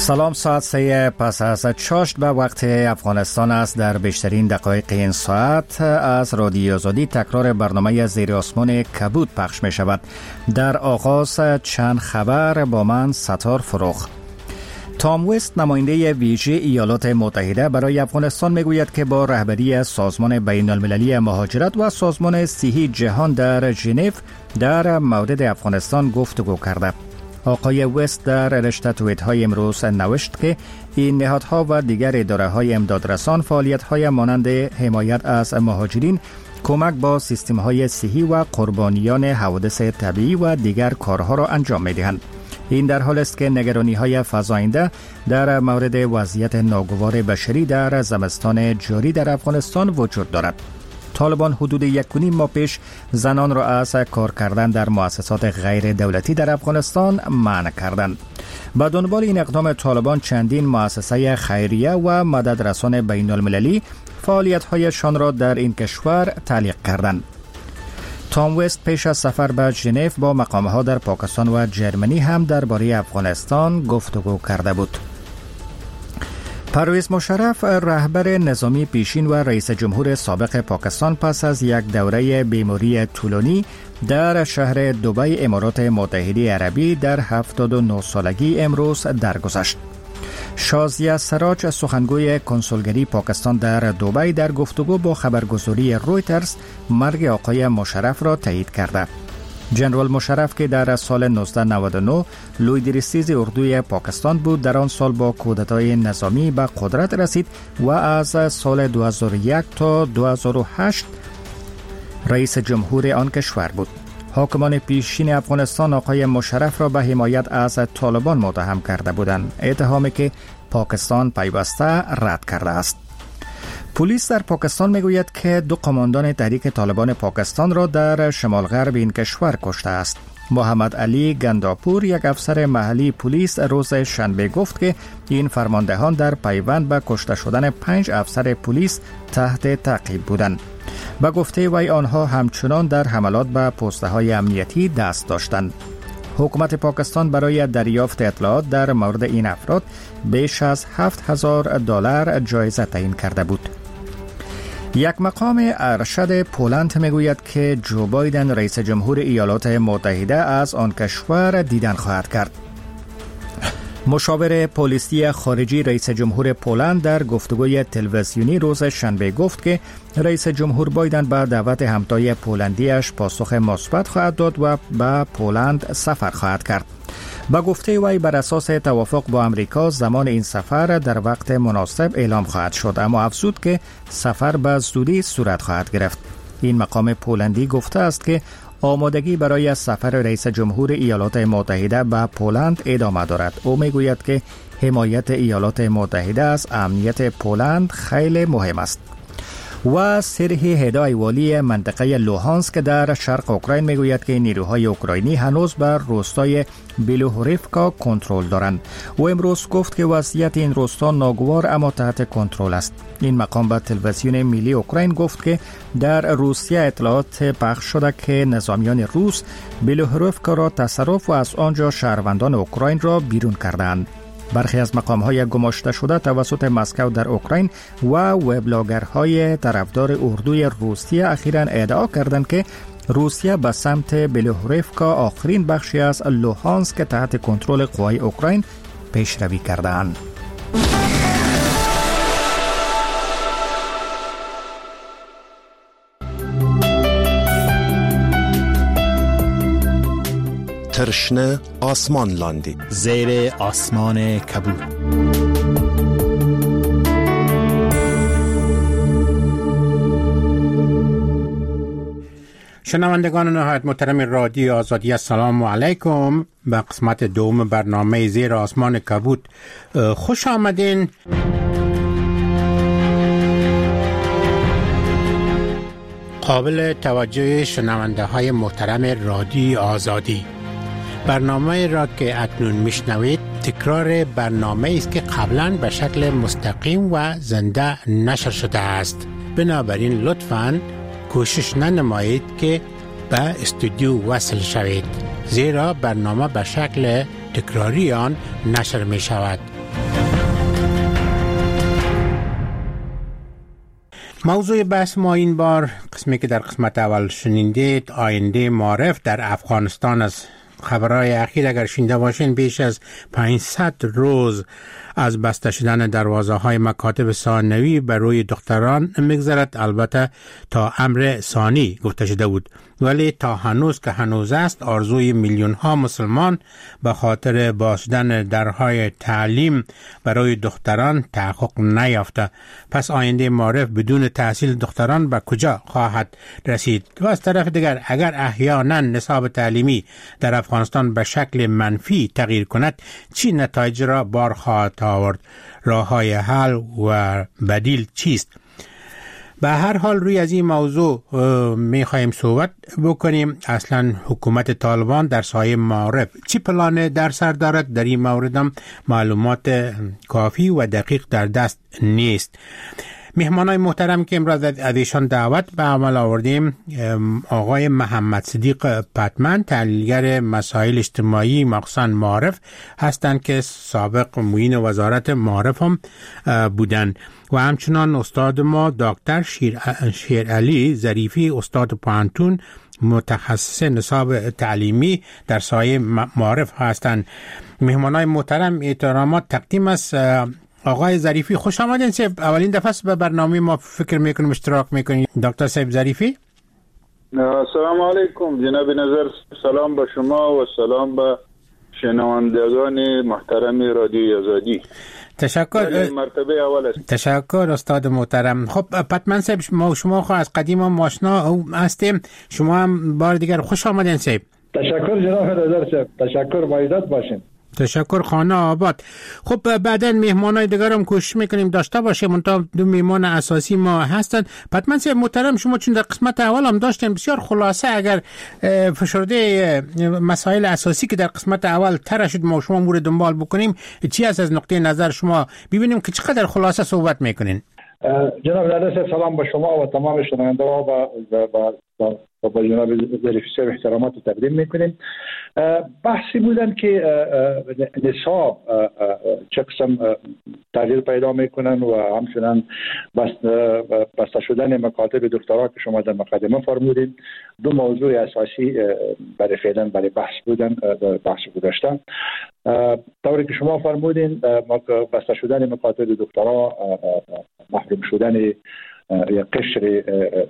سلام، ساعت 3 پس از چاشت به وقت افغانستان است. در بیشترین دقایق این ساعت از رادیو آزادی تکرار برنامه زیر آسمان کبود پخش می شود. در آغاز چند خبر با من ستار فروخ. تام وست نماینده ویژه ایالات متحده برای افغانستان می گوید که با رهبری سازمان بین المللی مهاجرت و سازمان صحی جهان در ژنو در مورد افغانستان گفتگو کرده. آقای وست در رشته توییت های امروز نوشت که این نهادها و دیگر اداره های امدادرسان فعالیت های مانند حمایت از مهاجرین، کمک با سیستم های صحی و قربانیان حوادث طبیعی و دیگر کارها را انجام می دهند. این در حال است که نگرانی های فزاینده در مورد وضعیت ناگوار بشری در زمستان جاری در افغانستان وجود دارد. طالبان حدود 1.5 ماه پیش زنان را از کار کردن در مؤسسات غیر دولتی در افغانستان منع کردند. با دنبال این اقدام طالبان چندین مؤسسه خیریه و مددرسان بین المللی فعالیت‌هایشان را در این کشور تعلیق کردند. تام وست پیش از سفر به ژنو با مقام‌ها در پاکستان و جرمنی هم درباره افغانستان گفتگو کرده بود. پرویز مشرف، رهبر نظامی پیشین و رئیس جمهور سابق پاکستان، پس از یک دوره بیماری طولانی در شهر دبی امارات متحده عربی در 79 سالگی امروز درگذشت. شازیه سراج، سخنگوی کنسولگری پاکستان در دبی، در گفتگو با خبرگزاری رویترز مرگ آقای مشرف را تایید کرده. جنرال مشرف که در سال 1999 لوی درستیز اردوی پاکستان بود، در آن سال با کودتای نظامی به قدرت رسید و از سال 2001 تا 2008 رئیس جمهور آن کشور بود. حاکمان پیشین افغانستان آقای مشرف را به حمایت از طالبان متهم کرده بودند، اتهامی که پاکستان پیوسته رد کرده است. پلیس در پاکستان میگوید که 2 قماندان تحریک طالبان پاکستان را در شمال غرب این کشور کشته است. محمد علی گنداپور، یک افسر محلی پلیس، روز شنبه گفت که این فرماندهان در پیوند به کشته شدن 5 افسر پلیس تحت تعقیب بودند. به گفته وی آنها همچنان در حملات به پست‌های امنیتی دست داشتند. حکومت پاکستان برای دریافت اطلاعات در مورد این افراد بیش از $7,000 جایزه تعیین کرده بود. یک مقام ارشد پولند میگوید که جو بایدن رئیس جمهور ایالات متحده از آن کشور دیدن خواهد کرد. مشاور پالیسی خارجی رئیس جمهور پولند در گفتگوی تلویزیونی روز شنبه گفت که رئیس جمهور بایدن به دعوت همتای پولندیش پاسخ مثبت خواهد داد و به پولند سفر خواهد کرد. با گفته وی بر اساس توافق با امریکا زمان این سفر در وقت مناسب اعلام خواهد شد، اما افزود که سفر به زودی صورت خواهد گرفت. این مقام پولندی گفته است که آمادگی برای سفر رئیس جمهور ایالات متحده به پولند ادامه دارد. او میگوید که حمایت ایالات متحده از امنیت پولند خیلی مهم است. و سرهی هدای والی منطقه لوهانسک در شرق اوکراین میگوید که نیروهای اوکراینی هنوز بر روستای بیلوهوریفکا کنترل دارند. او امروز گفت که وضعیت این روستا ناگوار اما تحت کنترل است. این مقام به تلویزیون ملی اوکراین گفت که در روسیه اطلاعات پخش شده که نظامیان روس بیلوهوریفکا را تصرف و از آنجا شهروندان اوکراین را بیرون کردند. برخی از مقام‌های گماشته شده توسط مسکو در اوکراین و وبلاگرهای طرفدار اردوی روسیه اخیراً ادعا کردند که روسیه به سمت بیلوهوریفکا، آخرین بخشی از لوهانسک تحت کنترل قوای اوکراین، پیشروی کردند. ترشنه آسمان لاندی زیر آسمان کبود. شنوندگان نهایت محترم رادیو آزادی، السلام علیکم. به قسمت دوم برنامه زیر آسمان کبود خوش آمدین. قابل توجه شنونده های محترم رادیو آزادی، برنامه را که اکنون میشنوید تکرار برنامه است که قبلا به شکل مستقیم و زنده نشر شده است. بنابراین لطفاً کوشش ننمایید که به استودیو وصل شوید، زیرا برنامه به شکل تکراری آن نشر می شود. موضوع بحث ما این بار قسمی که در قسمت اول شنیدید آینده معارف در افغانستان است. خبرهای اخیر اگر شنیده باشین بیش از 500 روز از بسته شدن دروازه های مکاتب ثانوی بر روی دختران میگذرد. البته تا امر ثانی گفته شده بود، ولی تا هنوز که هنوز است آرزوی میلیون ها مسلمان به خاطر باز شدن درهای تعلیم برای دختران تحقق نیافته. پس آینده معارف بدون تحصیل دختران به کجا خواهد رسید؟ و از طرف دیگر اگر احیانا نصاب تعلیمی در افغانستان به شکل منفی تغییر کند چی نتایج را بار خواهد آورد؟ راه‌های حل و بدیل چیست؟ به هر حال روی از این موضوع می‌خوایم صحبت بکنیم. اصلا حکومت طالبان در سایه معارف چی پلان در سر دارد؟ در این مورد هم معلومات کافی و دقیق در دست نیست. مهمانای محترم که امروز از ایشان دعوت به عمل آوردیم، آقای محمد صدیق پتمن، تحلیلگر مسائل اجتماعی مخصوصاً معارف هستند که سابق معین وزارت معارف هم بودند، و همچنان استاد ما دکتر شیرعلی ظریفی، استاد پوهنتون متخصص نصاب تعلیمی در سایه معارف هستند. مهمانای محترم احترامات تقدیم است. آقای ظریفی خوش آمدین. صاحب اولین دفعه به برنامه ما فکر میکنیم اشتراک میکنیم. دکتر صاحب ظریفی، السلام علیکم جناب نظر. سلام به شما و سلام به شنوندگان محترم رادیوی آزادی. تشکر. مرتبه اول است. تشکر استاد محترم. خب پتمن صاحب، ما شما خو از قدیم هم آشنا هستیم، شما هم بار دیگر خوش آمدین صاحب. تشکر جناب نظر صاحب، تشکر، بایداد باشین. تشکر، خانه آباد. خب بعدن مهمانای دیگر هم کوشش میکنیم داشته باشیم، منتها دو مهمان اساسی ما هستند. پتمن صاحب محترم، شما چون در قسمت اول هم داشتیم بسیار خلاصه اگر فشرده مسائل اساسی که در قسمت اول طرح شد ما شما مورد دنبال بکنیم، چی هست از نقطه نظر شما، ببینیم که چقدر خلاصه صحبت میکنین. جناب نظر سلام به شما و تمام شنوندگان و با جناب ظریفی صاحب احترامات رو تقدیم میکنیم. بحثی بودن که نصاب چه قسم تغییر پیدا میکنن و همچنان بسته شدن مکاتب دکترا که شما در مقدمه فرمودین، دو موضوع اساسی برای فعلا برای بحث بودن، بحث گذاشتن. طوری که شما فرمودین بسته شدن مکاتب دکترا، محروم شدن یا قشر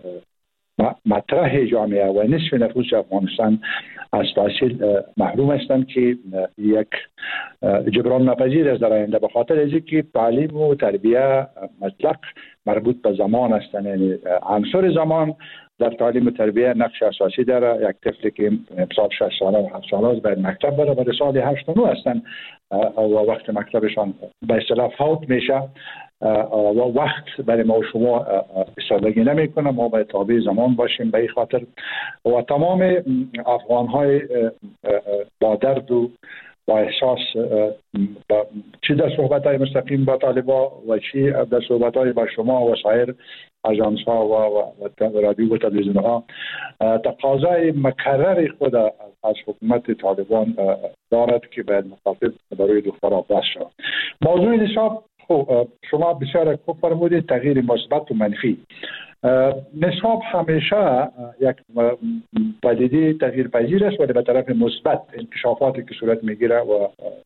مطرح جامعه و نصف نفوس افغانستان از تحصیل محروم هستند که یک جبران ناپذیر است در آینده، به خاطر از اینکه تعلیم و تربیه مطلق مربوط به زمان هستند. یعنی عنصر زمان در تعلیم و تربیه نقش اساسی داره. یک طفلی که امسال 6 ساله و 7 ساله است باید مکتب بره، برای سال 8 و 9 هستند و وقت مکتبشان به اصطلاح فوت میشه و وقت برای ما و شما استفاده نمیکنه. ما باید تابع زمان باشیم به این خاطر. و تمام افغان های با درد و با احساس چی در صحبت های مستقیم با طالبا و چی در صحبت های با شما و سایر اژانس ها و رادیو و تلویزیون ها تقاضای مکرر خود از حکومت طالبان دارد که باید مخاطب برای دخترها بس شد. موضوع نصاب شما بسیار خوب فرمودید، تغییر مثبت و منفی. نصاب همیشه یک پدیده تغییر پذیر است ولی به طرف مثبت. انکشافاتی که صورت میگیره و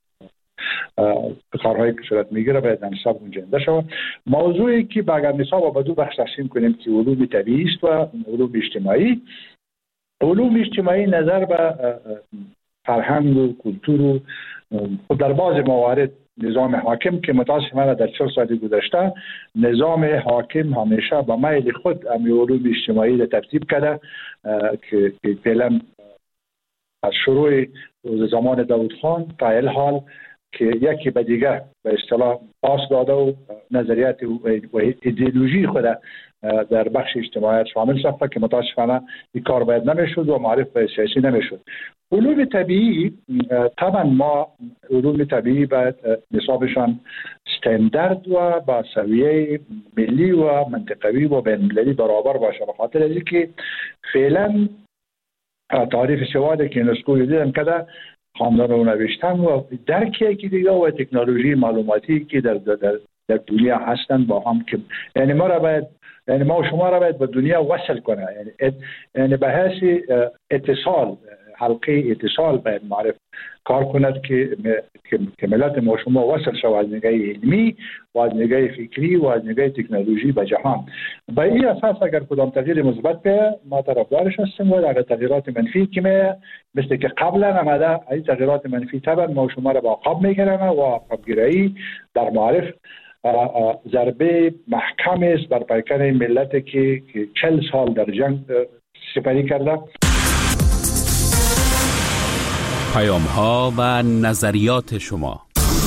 کارهایی که صورت میگیره باید در نصاب گنجانده شود. موضوعی که اگر نصاب به دو بخش تقسیم کنیم که علوم طبیعی است و علوم اجتماعی. علوم اجتماعی نظر به فرهنگ و کلتور و در بعض موارد نظام حاکم که متاسفانه در 40 سال گذشته نظام حاکم همیشه به میل خود علوم اجتماعی را ترتیب کرده که فعلا از شروع زمان داود خان تا الحال که یکی به دیگه به اصطلاح پاس داده و نظریات و ایدئولوژی خود در بخش اجتماعیت شامل ساخته که متاسفانه این کار باید نمیشد و معرف به سیاسی نمیشد. علوم طبیعی طبعا ما علوم طبیعی باید نصابشان استاندارد و با سویه ملی و منطقوی و بین‌المللی برابر باشه، به خاطر از اینکه فعلا تعریف سواد که یونسکو دیدن کده خواندن و نوشتن و درکی که دیگه و تکنولوژی معلوماتی که در در دنیا هستند با هم که یعنی ما و شما را باید به دنیا وصل کنه، یعنی به حیث اتصال، حلقه اتصال باید معرف کار کند که ملت ما شما وصل شود از نگاه علمی و از نگاه فکری و از نگاه تکنولوژی به جهان. به این اساس اگر کدام تغییر مثبت به ما طرفدارش هستیم و اگر تغییرات منفی که مثل که قبلا آمده این تغییرات منفی طبعا ما شما را با عقاب میگیرن و عقابگیری در معرف ضربه محکم است بر پیکر ملت که 40 سال در جنگ سپری کرده. پیام‌ها و نظریات شما.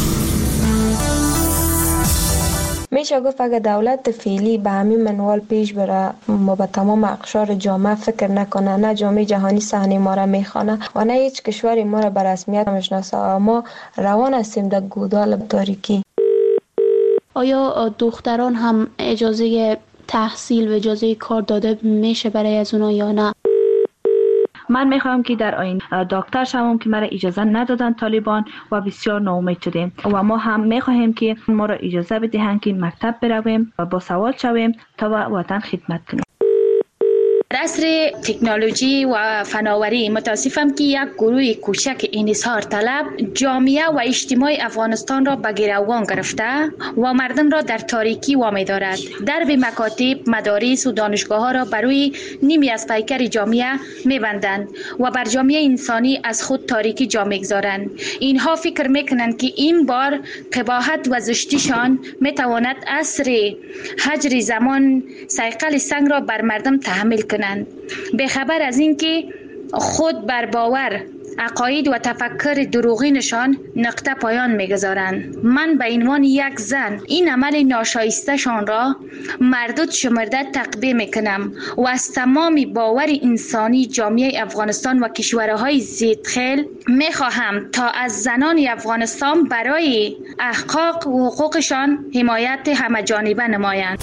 میشه گفت اگر دولت فعلی به همین منوال پیش بره ما به تمام اقشار جامعه فکر نکنه، نه جامعه جهانی صحنه ما را میخوانه و نه هیچ کشوری ما را به رسمیت میشناسه، ما روان هستیم در گودال تاریکی. آیا دختران هم اجازه تحصیل و اجازه کار داده میشه برای از اونا یا نه؟ من میخوام که در آینده دکتر شوم که مرا اجازه ندادن طالبان و بسیار ناامید شدیم و ما هم میخواهیم که ما را اجازه بدهند که مکتب برویم و با سواد شویم تا وطن خدمت کنیم. در عصر تکنولوژی و فناوری متاسفم که یک گروه کوچک انحصار طلب جامعه و اجتماع افغانستان را به گروگان گرفته و مردم را در تاریکی وامی دارد. درب مکاتب، مدارس و دانشگاه ها را بروی نیمی از پیکر جامعه میبندند و بر جامعه انسانی از خود تاریکی جا میگذارند. اینها فکر میکنند که این بار قباحت و زشتیشان میتواند عصر حجر زمان صیقل سنگ را بر مردم تحمل کنند، به خبر از اینکه خود بر باور عقاید و تفکر دروغینشان نقطه پایان میگذارند. من به عنوان یک زن این عمل ناشایستهشان را مردود شمرده تقبیح میکنم و از تمام باور انسانی جامعه افغانستان و کشورهای ضدخیل میخواهم تا از زنان افغانستان برای احقاق و حقوقشان حمایت همه‌جانبه نمایند.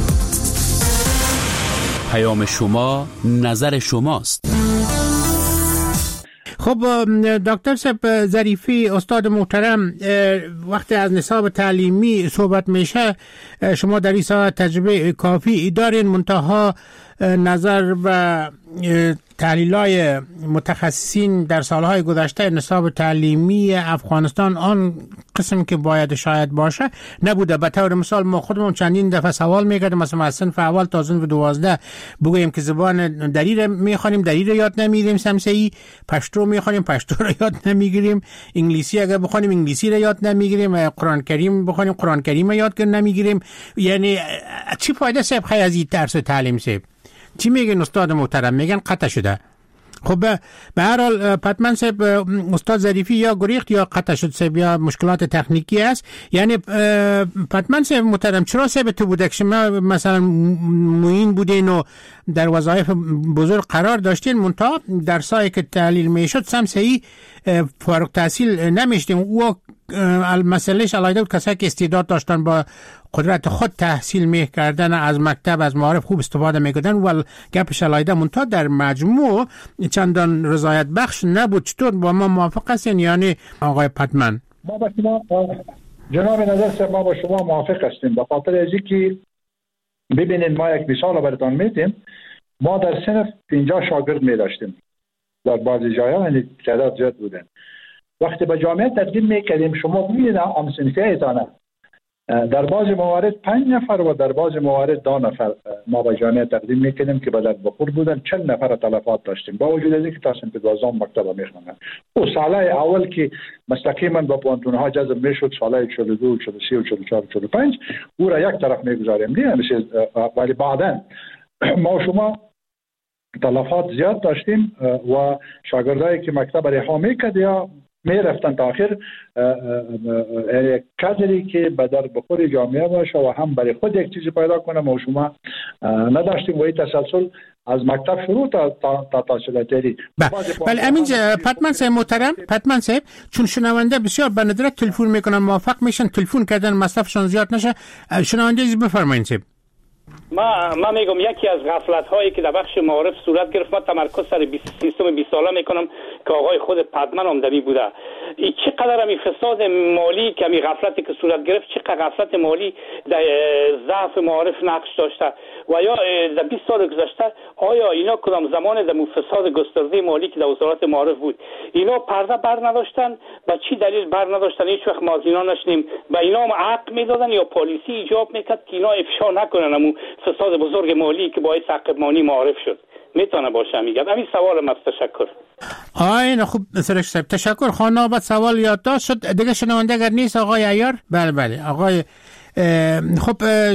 پیام شما، نظر شماست. خب دکتر صاحب ظریفی استاد محترم، وقتی از نصاب تعلیمی صحبت میشه شما در این ساعت تجربه کافی دارین، منتها نظر و تحلیل‌های متخصصین در سالهای گذشته نصاب تعلیمی افغانستان آن قسم که باید شاید باشه نبوده. به طور مثال ما خودمون چندین دفعه سوال میکردیم، مثلا از صنف اول تا صنف 12 بگوییم که زبان دری رو میخوانیم، دری رو یاد نمیگیریم، سمسعی پشتو میخوانیم، پشتو رو یاد نمیگیریم، انگلیسی اگر بخوانیم انگلیسی رو یاد نمیگیریم، قرآن کریم بخوانیم قرآن کریم رو یاد نمیگیریم. یعنی چی فایده صاحب خیلی از این درس تعلیم صاحب؟ چی میگن استاد محترم؟ میگن قطع شده. خب به هر حال پتمن صاحب استاد ظریفی یا گریخت یا قطع شد صاحب یا مشکلات تکنیکی است. یعنی پتمن صاحب محترم چرا صاحب تو بوده که شما مثلا معین بودین و در وظایف بزرگ قرار داشتین منتها در سایه که تحلیل میشد سمسعی فارغ تحصیل نمیشتیم و مسئلهش علایده بود کسایی که استعداد داشتن با قدرت خود تحصیل میکردن از مکتب از معارف خوب استفاده میکردن و گپش علایده منتها در مجموع چندان رضایت بخش نبود. چطور با ما موافق هستین یعنی آقای پتمن؟ ما با شما جناب نظر ما با شما موافق هستیم به خاطر از اینکه ببینید ما یک مثال براتون میدیم. ما در صنف 50 شاگرد می داشتیم در بعضی جاها، یعنی تعداد زیاد بودن. وقتی به جامعه تقدیم میکردیم شما ببینید هم صنفی ایتانه در بعضی موارد 5 نفر و در بعضی موارد 2 نفر ما به جامعه تقدیم میکنیم که بدر بخور بودن 40 نفر تلفات داشتیم با وجود از اینکه تا صنف 12 مکتب میخوندن. و ساله اول که مستقیما با پوانتونها جذب میشد ساله 42 43 و 44 و 45 او را یک طرف میگذاریم نه مثل ولی بعدا ما شما تلفات زیاد داشتیم و شاگردایی که مکتب رها میکرد یا میرفتن تا آخر کادری که به در بخور جامعه باشه و هم برای خود یک چیزی پیدا کنه ما شما نداشتیم و این تسلسل از مکتب شروع تا تحصیلات عالی. بله امین پتمن صاحب محترم، پتمن صاحب چون شنونده بسیار به ندرت تلفن میکنن موافق میشن تلفن کردن مصرفشون زیاد نشه، شنونده بفرمایید صاحب. ما میگم یکی از غفلت هایی که در بخش معارف صورت گرفت، ما تمرکز سر سیستم 20 ساله میکنم. که آقای خود پدمن هم دمی بوده. این چقدر همی فساد مالی که همی غفلتی که صورت گرفت، چقدر غفلت مالی در ضعف معارف نقش داشته و یا در 20 سال گذشته آیا اینا کدام زمان در فساد گسترده مالی که در وزارت معارف بود اینا پرده بر نداشتن؟ با چی دلیل بر نداشتن؟ هیچ وقت ما از اینا نشنیم و اینا هم حق میدادن یا پالیسی ایجاب میکرد که اینا افشا نکنن امو فساد بزرگ مالی که باعث عقب‌مانی معارف شد؟ میتونه باشه میگم. همین سوالم است. تشکر. آین خوب سرش صاحب تشکر. خانم بعد سوال یادداشت شد دیگه. شنونده اگر نیست آقای عیار. بله آقای خب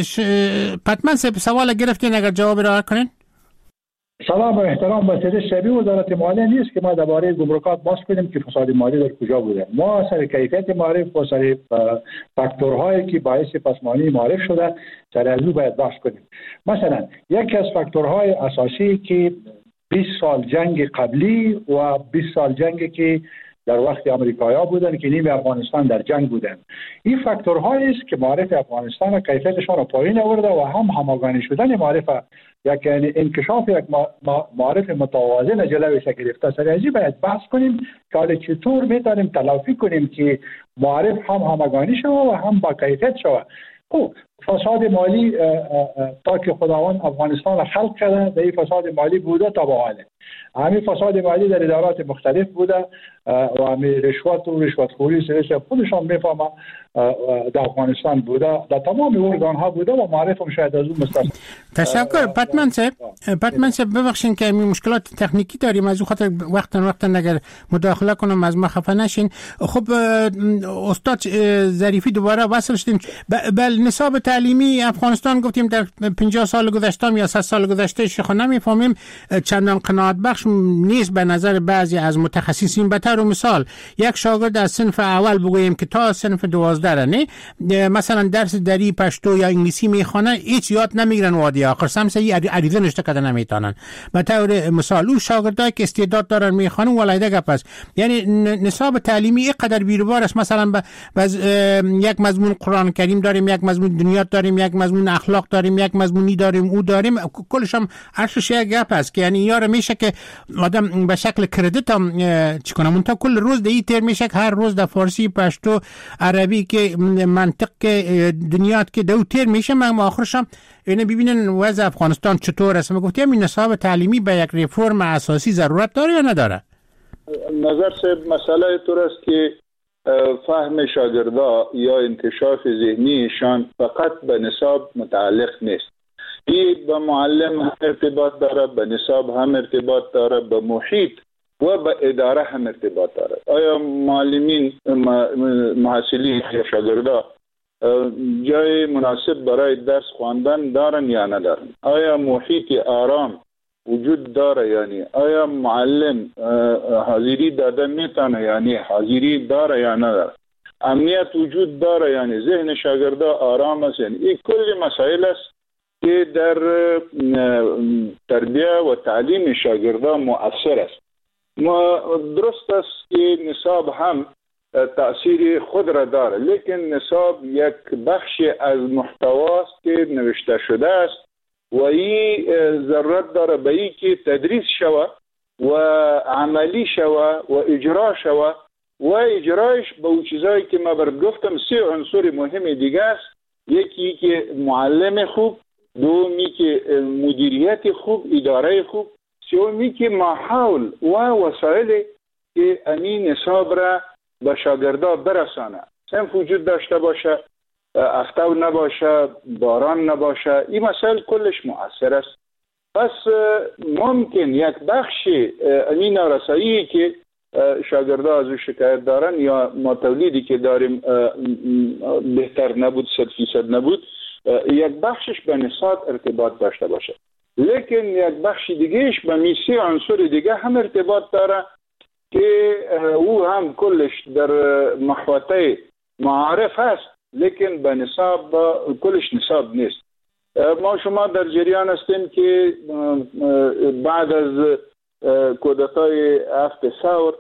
پدمن صاحب سوال گرفتین اگر جواب را کنین. سلام و احترام با سید شبیه وزارت مالیه نیست که ما درباره گمرکات باز کنیم که فساد مالی در کجا بوده. ما سر کیفیت معرف و سر فاکتورهایی که باعث پسمانی معرف شده سر از او باید بحث کنیم. مثلا یکی از فاکتورهای اساسی که 20 سال جنگ قبلی و 20 سال جنگی که در وقت امریکایی‌ها بودن که نیم افغانستان در جنگ بودن، این فاکتورهایی است که معرف افغانستان و کیفیتشان را پایین آورده و همگانی شدن معرف یعنی انکشاف یک معرف متوازن جلوش گرفته. سر ازی باید بحث کنیم که حالا چطور میتونیم تلافی کنیم که معرف هم همگانی شود و هم با کیفیت شود. خب فساد مالی تا که خداوند افغانستان را خلق کرده در این فساد مالی بوده تا به حاله. همین فساد مالی در ادارات مختلف بوده و همین رشوت و رشوتخوری سرش خودشان میفهمه در افغانستان بوده، در تمام ارگان ها بوده و معرف هم شاید از اون مستثنا. تشکر. پدمن صاحب ببخشید که این مشکلات تکنیکی داریم، از اون خاطر وقتا اگر مداخله کنم از ما خفه نشین. خب استاد ظریفی دوباره وصل شدیم. نصاب تعلیمی افغانستان گفتیم در 50 سال گذشته یا 100 سال گذشته شخو نمیفهمیم، چندان قناعت بخش نیست به نظر بعضی از متخصصین. به طور مثال یک شاگرد از صنف اول بگوییم که تا صنف 12 نه مثلا درس دری پشتو یا انگلیسی میخوانه هیچ یاد نمیگیرن وادی آخر سمسه عریضه نشته کده نمیتونن. به طور مثال اون شاگردایی که استعداد دارن میخوانن ولایده گپ است. یعنی نصاب تعلیمی اینقدر بیروبار است. مثلا یک مضمون قرآن کریم داریم، یک مضمون دنیات داریم، یک مضمون اخلاق داریم، یک مضمونی داریم، او داریم، کلش هم ارشش یک گپ است که یعنی یار میشه که آدم به شکل کردیت هم چیکنه منتها کل روز دی تر میشه که هر روز در فارسی پشتو عربی که منطق دنیات که دو تر میشه. ما آخرش هم اینه ببینن وضع افغانستان چطور است. گفتیم این نصاب تعلیمی به یک ریفرم اساسی ضرورت داره یا نداره؟ نظر صاحب مسئله طور است که فهم شاگردا یا انکشاف ذهنیشان فقط به نصاب متعلق نیست. این به معلم هم ارتباط داره، به نصاب هم ارتباط داره، به محیط و به اداره هم ارتباط داره. آیا معلمین محصلین یا شاگردا جای مناسب برای درس خواندن دارن یا ندارن؟ آیا محیط آرام وجود داره؟ یعنی آیا معلم حاضری داده میتونه؟ یعنی حاضری داره یا نداره؟ امنیت وجود داره؟ یعنی ذهن شاگردا آرام است؟ یعنی این کلی مسائل است که در تربیه و تعلیم شاگردا مؤثر است. درست است که نصاب هم تأثیر خود را داره، لیکن نصاب یک بخش از محتواست که نوشته شده است و این ضرورت داره به این که تدریس شود و عملی شود و اجرا شود و اجرایش به اون چیزایی که ما برات گفتم. 3 عنصر مهم دیگه است. یکی که معلم خوب، دومی که مدیریت خوب، اداره خوب، سومی که ماحول و وسایل که این نصاب را به شاگردا برسانه. صنف وجود داشته باشه، افتو نباشه، باران نباشه، این مسائل کلش مؤثر است. پس ممکن یک بخش این نارسایی که شاگردا از شکایت دارن یا ما تولیدی که داریم بهتر نبود، 100% نبود، یک بخشش به نصاب ارتباط داشته باشه، لیکن یک بخش دیگهش به میسی عنصر دیگه هم ارتباط داره که او هم کلش در محوطه معارف هست، لیکن به نصاب کلش نصاب نیست. ما شما در جریان هستیم که بعد از کودتای 7 ثور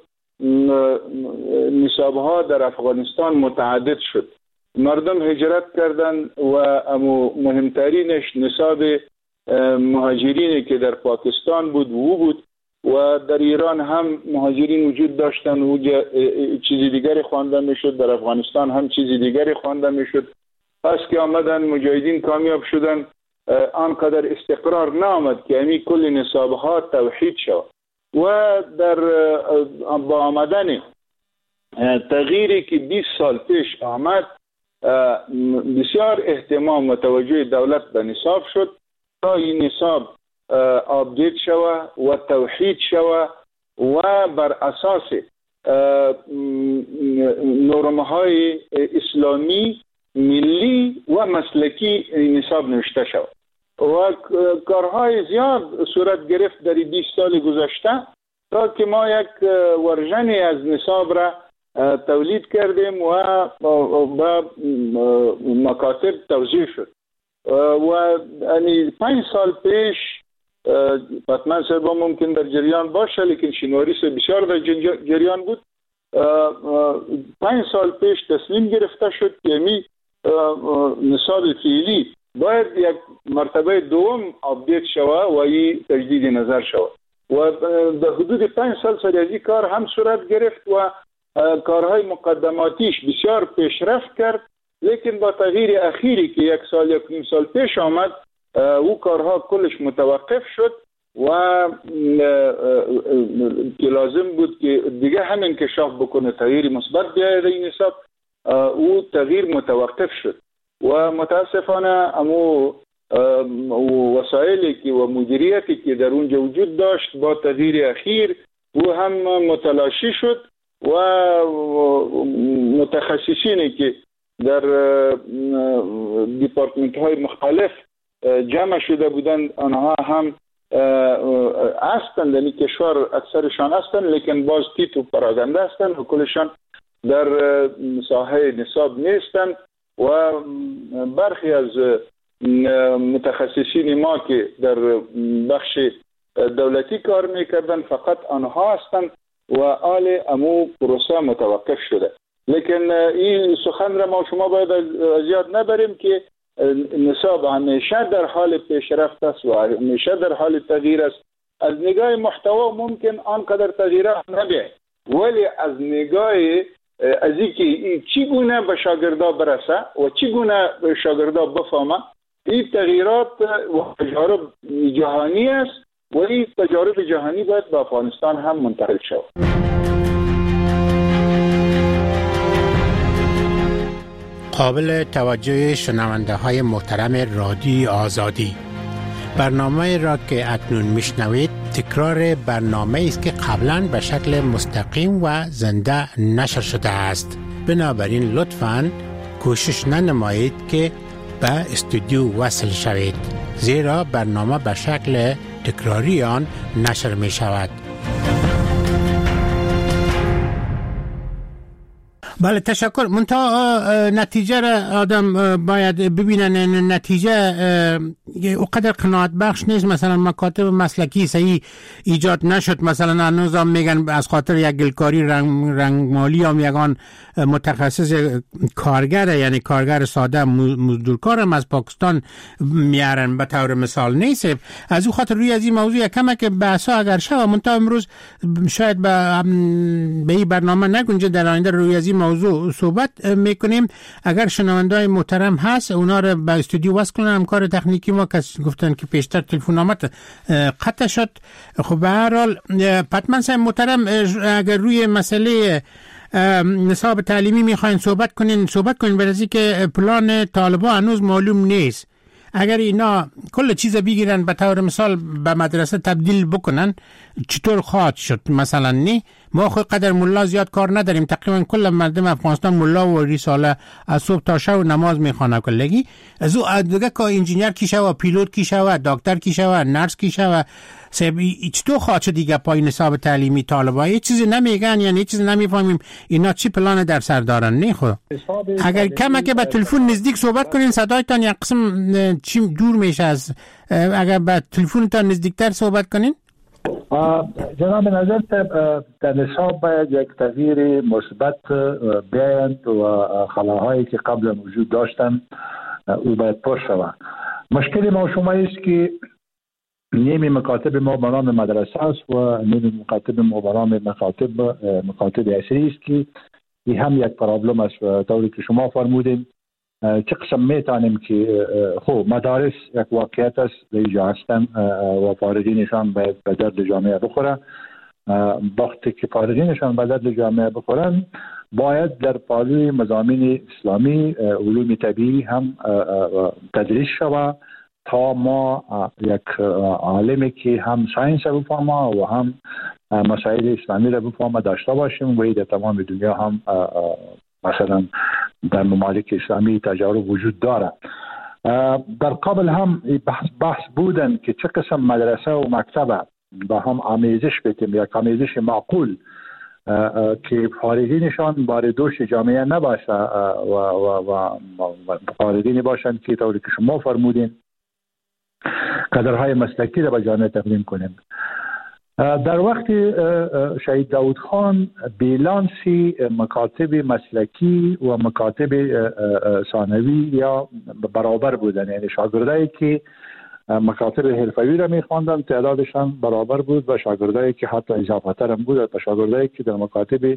نصابها در افغانستان متعدد شد. مردم هجرت کردن و مهمترینش نصاب مهاجرینی که در پاکستان بود و بود و در ایران هم مهاجرین وجود داشتن و چیزی دیگری خوانده میشد، در افغانستان هم چیزی دیگری خوانده میشد. پس که آمدن مجاهدین کامیاب شدن، آنقدر استقرار نامد که امی کل نصابها توحید شد و در با آمدن تغییری که 20 سال پیش آمد بسیار اهتمام و توجه دولت به نصاب شد تا این نصاب آپدیت شود و توحید شود و بر اساس نرم‌های اسلامی ملی و مسلکی نصاب نوشته شود و کارهای زیاد صورت گرفت در 20 سال گذشته تا که ما یک ورژنی از نصاب را تولید کردیم و به مکاتب توزیع شد و یعنی 5 سال پیش حتما سربا ممکن در جریان باشه، لیکن شینواریس بسیار در جریان بود. 5 سال پیش تصمیم گرفته شد که می نصاب فعلی باید یک مرتبه دوم آپدیت شود و این تجدید نظر شود و در حدود 5 سال سریعی کار هم صورت گرفت و کارهای مقدماتیش بسیار پیشرفت کرد، لیکن با تغییر اخیری که 1 سال 1.5 سال پیش آمد او کارها کلش متوقف شد و که لازم بود که دیگه هم انکشاف بکنه، تغییر مثبت بیاید این حساب، او تغییر متوقف شد و متاسفانه امو وسایلی که و مدیریتی که در اونجا وجود داشت با تغییر اخیر او هم متلاشی شد و متخصصینی که در دیپارتمنت های مختلف جمع شده بودند آنها هم هستند، یعنی کشور اکثرشان هستند لیکن باز تیت و پراگنده هستند و کلشان در ساحه نصاب نیستند و برخی از متخصصین ما که در بخش دولتی کار میکردن فقط آنها هستند و آل امو پروسه متوقف شده. لیکن این سخن را ما شما باید از یاد نبریم که نصاب همیشه در حال پیشرفت است و همیشه در حال تغییر است. از نگاه محتوا ممکن آنقدر تغییرات نبیاید، ولی از نگاه از اینکه چگونه به شاگردا برسه و چگونه شاگردا بفهمه، این تغییرات و تجارب جهانی است و این تجارب جهانی باید به افغانستان هم منتقل شود. قابل توجه شنونده های محترم رادیوی آزادی، برنامه را که اکنون میشنوید تکرار برنامه است که قبلا به شکل مستقیم و زنده نشر شده است. بنابراین لطفاً کوشش ننمایید که به استودیو وصل شوید، زیرا برنامه به شکل تکراری آن نشر می شود. بله تشکر. منتها نتیجه را آدم باید ببینن، نتیجه اونقدر قناعت بخش نیست. مثلا مکاتب مسلکی صحیح ایجاد نشد، مثلا هنوز هم میگن از خاطر یک گلکاری رنگ مالی هم یگان متخصص کارگر، یعنی کارگر ساده مزدورکار هم از پاکستان میارن به طور مثال نیست. از اون خاطر روی از این موضوع کمه که بحثا اگر شد، منتها امروز شاید به این برنامه نگنجه، در آینده روی از این موضوع صحبت میکنیم. اگر شنونده‌های محترم هست اونا رو به استودیو وصل کنن. همکار تکنیکی ما کسی گفتن که پیشتر تلفن‌آمد قطع شد. خب به هر حال پتمن صاحب محترم، اگر روی مسئله نصاب تعلیمی میخواین صحبت کنین برای که پلان طالبان هنوز معلوم نیست. اگر اینا کل چیز بگیرن به طور مثال به مدرسه تبدیل بکنن چطور خواهد شد؟ مثلا نه ما خود قدر ملا زیاد کار نداریم، تقریبا کل مردم افغانستان ملا و رساله از صبح تا شب نماز میخوانه کلگی. از او دیگه که انجینیر کی شوه، پیلوت کی شوه، دکتر کی شوه، نرس کی شوه، چطور خواهد شد دیگه پای نصاب تعلیمی طالبا؟ یه چیزی نمیگن، یعنی یه چیزی نمیفهمیم اینا چی پلان در سر دارن. نه خود اگر کمه که به تلفن نزدیک صحبت کنین صدایتان یک قسم چی دور میشه از، اگر به تلفنتان نزدیکتر صحبت کنین. جناب نظر در نصاب باید یک تغییر مثبت بیایند و خلاهایی که قبلا وجود داشتن او باید پر شود. مشکل ما شما است که نیم مکاتب ما به نام مدرسه است و نیم مکاتب ما به نام مکاتب عصری است که این هم یک پرابلم است. طوری که شما فرمودین چه قسم میتونیم که مدارس یک واقعیت است اینجا هستن و فارغینشان باید به درد جامعه بخوره. وقتی که فارغینشان به درد جامعه بخورن باید در پالوی مضامین اسلامی علوم طبیعی هم تدریس شود تا ما یک عالمی که هم ساینس رو بفهمه و هم مسائل اسلامی رو بفهمه داشته باشیم و در تمام دنیا هم مثلا در ممالک اسلامی تجارب وجود داره. در قبل هم بحث بودن که چه قسم مدرسه و مکتب با هم آمیزش بدیم، یک آمیزش معقول که فارغینشان باردوش جامعه نباشه و فارغینی باشند که طوری که شما فرمودین قدرهای مسلکی را به جامعه تقدیم کنیم. در وقت شهید داود خان بیلانسی مکاتب مسلکی و مکاتب ثانوی یا برابر بودن، یعنی شاگردایی که مکاتب حرفوی را می‌خواندن تعدادشان برابر بود و شاگردایی که حتی اضافه تر هم بود و شاگردایی که در مکاتب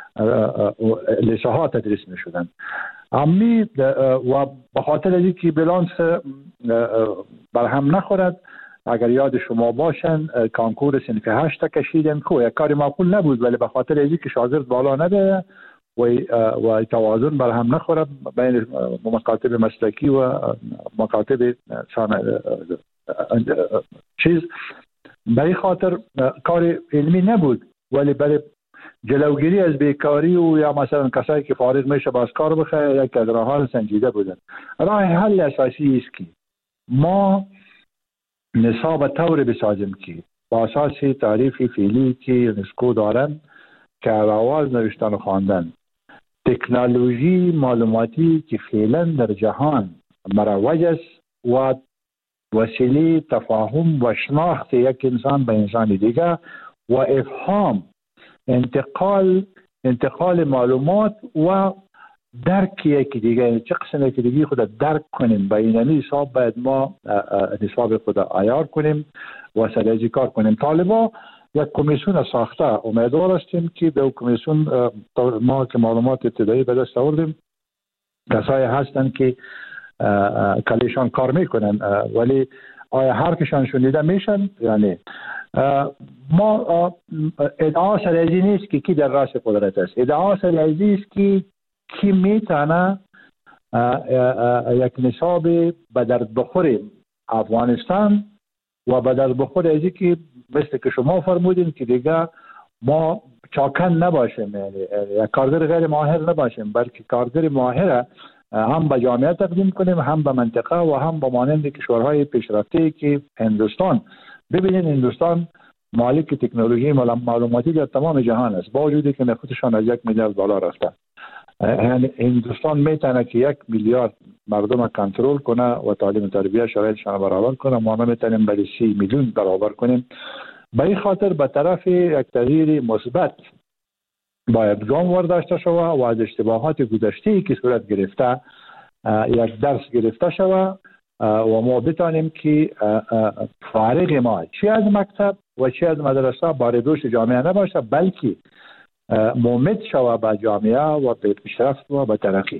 لیسه تدریس می‌شدند. امی و به خاطر اینکه بیلانس برهم نخورد، اگر یاد شما باشن کانکور صنف 8 کشیدن که یک کاری معقول نبود، ولی به خاطر اینکه شاگرد بالا نبره و توازن برهم نخورد بین مکاتب مسلکی و مکاتب چیز، به این خاطر کار علمی نبود، ولی برای جلوگیری از بیکاری و یا مثلا کسایی که فارغ میشه باز کار بخواه یک از راه‌ها سنجیده بودن. راه حل اساسی است که ما نصاب طور بسازیم که با اساس تعریف فعلی که یونسکو دارن که آواز نوشتن و خواندن، تکنولوژی معلوماتی که فعلا در جهان مروج است و وسیله تفاهم و شناخت یک انسان به انسان دیگه و افهام انتقال معلومات و درک یکی دیگه، چه قسم یکی دیگه خود درک کنیم. به این حساب باید ما نصاب خود عیار کنیم و سلیزی کار کنیم. طالبا یک کمیسیون ساخته، امیدوار هستیم که به کمیسیون ما که معلومات ابتدایی به دست آوردیم کسایی هستن که کلیشان کار میکنن، ولی آیا حرفشان شنیده میشن؟ یعنی ما ادعا سلیزی نیست که کی در راست قدرت است، ادعا سلیزی است که کی میتونه یک نصاب به درد بخور افغانستان و به درد بخور ازی که مثل که شما فرمودین که دیگه ما چاکن نباشیم، یعنی یک کارگر غیر ماهر نباشیم، بلکه کارگر ماهر هم به جامعه تقدیم کنیم، هم به منطقه و هم به مانند کشورهای پیشرفته که هندوستان. ببینید هندوستان مالک تکنولوژی معلوماتی در تمام جهان است، با وجودی که نفتشان از 1 میلیارد دلار رفته. یعنی هندوستان میتونه که 1 میلیارد مردم کنترل کنه و تعلیم تربیت شرایطشان برابر کنه، ما نمیتونیم برای 30 میلیون برابر کنیم. به این خاطر به طرف یک تغییر مثبت باید گام ورداشته شود و از اشتباهات گذشته‌ای که صورت گرفته یک درس گرفته شود و ما بتانیم که فارغ ما چی از مکتب و چی از مدرسه باردوش جامعه نباشه، بلکه مومد شود به جامعه و به پیشرفت و به ترقی.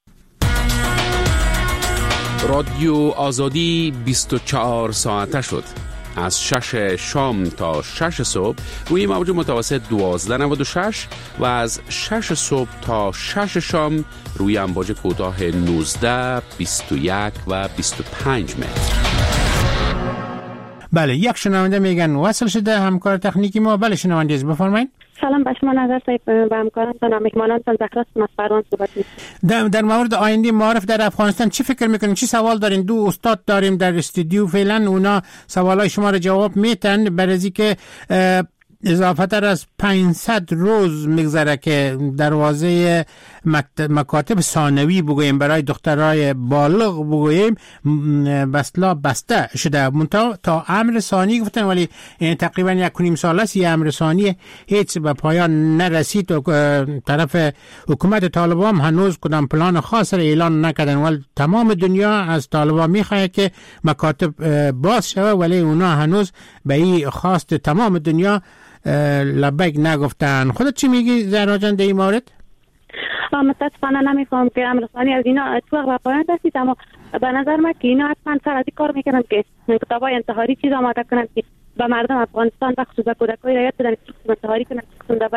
رادیو آزادی 24 ساعته شد. از 6 شام تا 6 صبح روی موج متوسط 1296 و از 6 صبح تا 6 شام روی امواج کوتاه 19، 21 و 25 متر. بله، یک شنونده میگن وصل شده همکار تکنیکی ما. بله شنونده از بفرمایید. سلام به شما نظر صاحب، به همکارانتان و مهمانانتان زهرا مصفران صحبت می‌کنم. در مورد آینده معارف در افغانستان چی فکر میکنین؟ چی سوال دارین؟ 2 استاد داریم در استودیو، فعلا اونا سوالای شما رو جواب میتن. برای که اضافه تر از 500 روز میگذره که دروازه مکاتب ثانوی بگوییم برای دخترای بالغ بگوییم بسته شده. تا امر ثانی گفتن، ولی تقریبا 1.5 سال است یه امر ثانی هیچ به پایان نرسید و طرف حکومت طالبان هنوز کدام پلان خاص را اعلان نکردن، ولی تمام دنیا از طالبان میخواد که مکاتب باز شود، ولی اونا هنوز به این خواست تمام دنیا لبیک نگفتن. خودت چی میگی زهرا جان در این مورد؟ متاسفانه نمیفهم که امر ثانی از اینا اتفاق به پایان رسید، اما به نظر من که اینا حتما سر از این کار میکنن که کتابای انتحاری چیز آماده کنن که به مردم افغانستان و خصوصا کودکای رایت بدن که انتحاری کنن،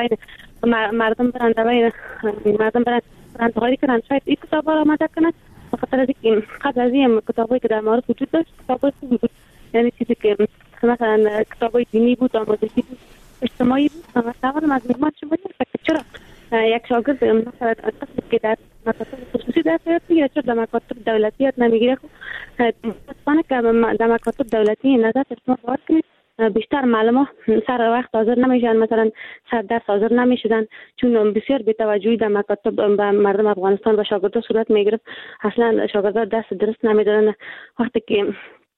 مردم برن انتحاری کنن. شاید این کتابا را آماده کنن بخاطر از اینکه قبل از این کتابایی که در مورد وجود داشت کتابای خوبی بود، یعنی چیزی که مثلا کتابای دینی بود، آموزشی بود، اجتماعی بود. مثلا از مهمان شما فکر چرا یک شاگرد مثلا که در مکاتب خصوصی درس میگیره چرا در مکاتب دولتی یاد نمیگیره؟ متاسفانه که در مکاتب دولتی نظر شما باید کنید بیشتر معلم سر وقت حاضر نمیشن، مثلا سر درس حاضر نمیشدن، چون بسیار بی‌توجهی در مکاتب به مردم افغانستان و شاگردان صورت میگرفت. اصلا شاگردان دست درست نمیدادن. وقتی که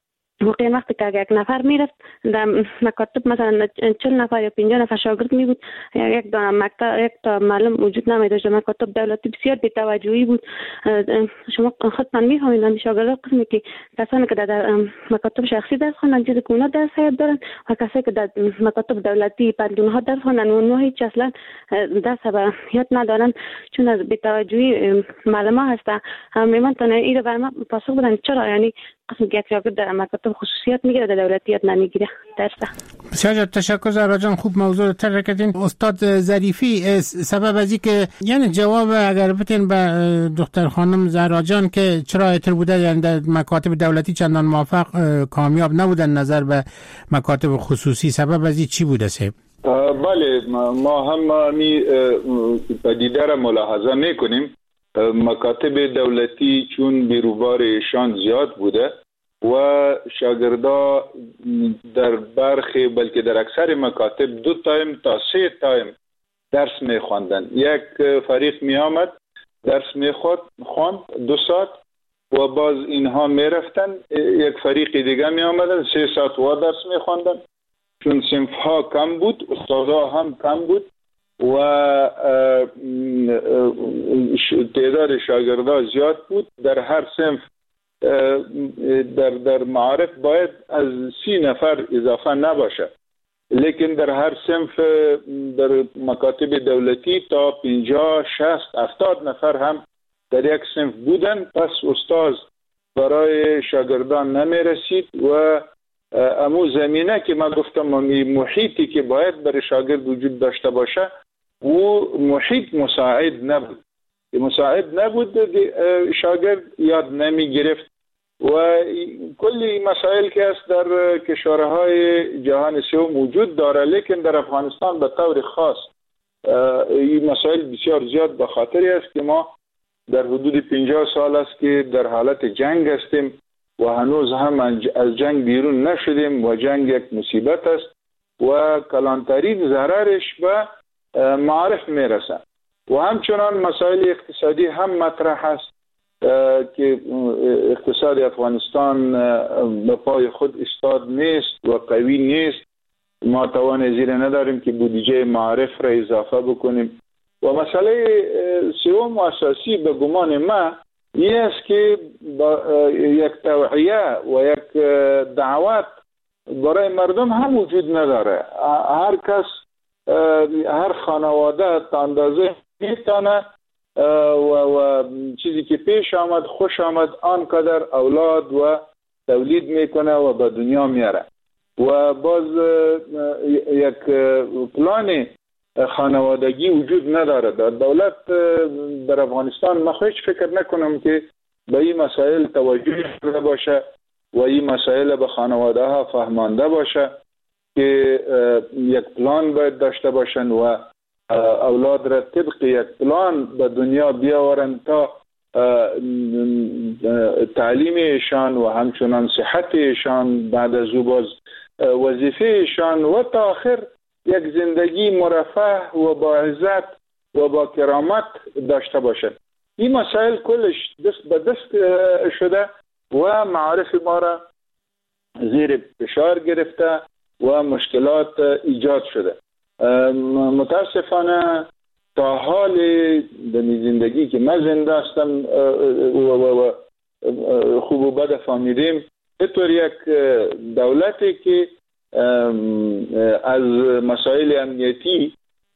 یک نفر میرفت در مکاتب مثلا 40 نفر یا 50 نفر شاگرد می بود، یک تا معلم وجود نمی داشت. مکاتب دولتی بسیار بی‌توجهی بود. شما خودتان میفهمید این شاگردان قسمی که کسانی که در مکاتب شخصی درس خوانند چیزی که اونا درس یاد دارن و کسایی که در مکاتب دولتی پندونها درس خوانند اونا هیچ اصلا درس یاد ندارن، چون از بی‌توجهی معلم‌ها هست. من تا این رو ما پاسخ بدن چرا یعنی قسم یک شاگرد در مکاتب خصوصیات میگیره در دولتیات نمیگیره درس. بسیار تشکر زهرا جان، خوب موضوع رو طرح کردین. استاد ظریفی، سبب از اینکه یعنی جواب اگر بتین به دختر خانم زهرا جان که چرا اعتراض بوده یعنی در مکاتب دولتی چندان موفق کامیاب نبودن نظر به مکاتب خصوصی، سبب از این چی بوده سه؟ بله، ما هم پدیده را ملاحظه میکنیم. مکاتب دولتی چون بیروبارشان زیاد بوده و شاگردا در برخی بلکه در اکثر مکاتب 2 تایم تا 3 تایم درس میخواندن. یک فریق میآمد درس میخواند 2 ساعت و باز اینها میرفتن، یک فریق دیگه میآمدن 3 ساعت و درس میخواندن، چون صنف ها کم بود، استادا هم کم بود و تعداد شاگردان زیاد بود. در هر صنف در معارف باید از 30 نفر اضافه نباشه، لیکن در هر صنف در مکاتب دولتی تا 50 60 70 نفر هم در یک صنف بودن. پس استاد برای شاگردان نمی رسید و امو زمینه که من گفتم محیطی که باید برای شاگرد وجود داشته باشه و محیط مساعد نبود شاگرد یاد نمی گرفت و کلی مسائل که است در کشورهای جهان سوم موجود داره، لیکن در افغانستان به طور خاص این مسائل بسیار زیاد به خاطری است که ما در حدود 50 سال است که در حالت جنگ هستیم و هنوز هم از جنگ بیرون نشدیم و جنگ یک مصیبت است و کلانترین ضررش به معارف میرسه و همچنان مسائل اقتصادی هم مطرح است که اقتصاد افغانستان به پای خود ایستاد نیست و قوی نیست. ما توان زیر نداریم که بودجه معارف را اضافه بکنیم و مسئله سوم و اساسی به گمان ما این است که یک توعیه و یک دعوت برای مردم هم وجود نداره. هر کس هر خانواده تا اندازه میتونه و چیزی که پیش آمد خوش آمد آنقدر اولاد و تولید میکنه و به دنیا میاره و باز یک پلان خانوادگی وجود نداره. در دولت در افغانستان ما هیچ فکر نکنم که به این مسائل توجه کرده باشه و این مسائل به خانواده ها فهمانده باشه که یک پلان باید داشته باشن و اولاد را طبق یک پلان به دنیا بیاورن تا تعلیمشان و همچنان صحتشان بعد از او باز وظیفهشان و تا آخر یک زندگی مرفه و با عزت و با کرامت داشته باشند. این مسائل کلش دست به دست شده و معارف ما را زیر فشار گرفته و مشکلات ایجاد شده. متاسفانه تا حال زندگی که من زنده هستم و خوب و بد فهمیدیم، اینطور یک دولتی که از مسائل امنیتی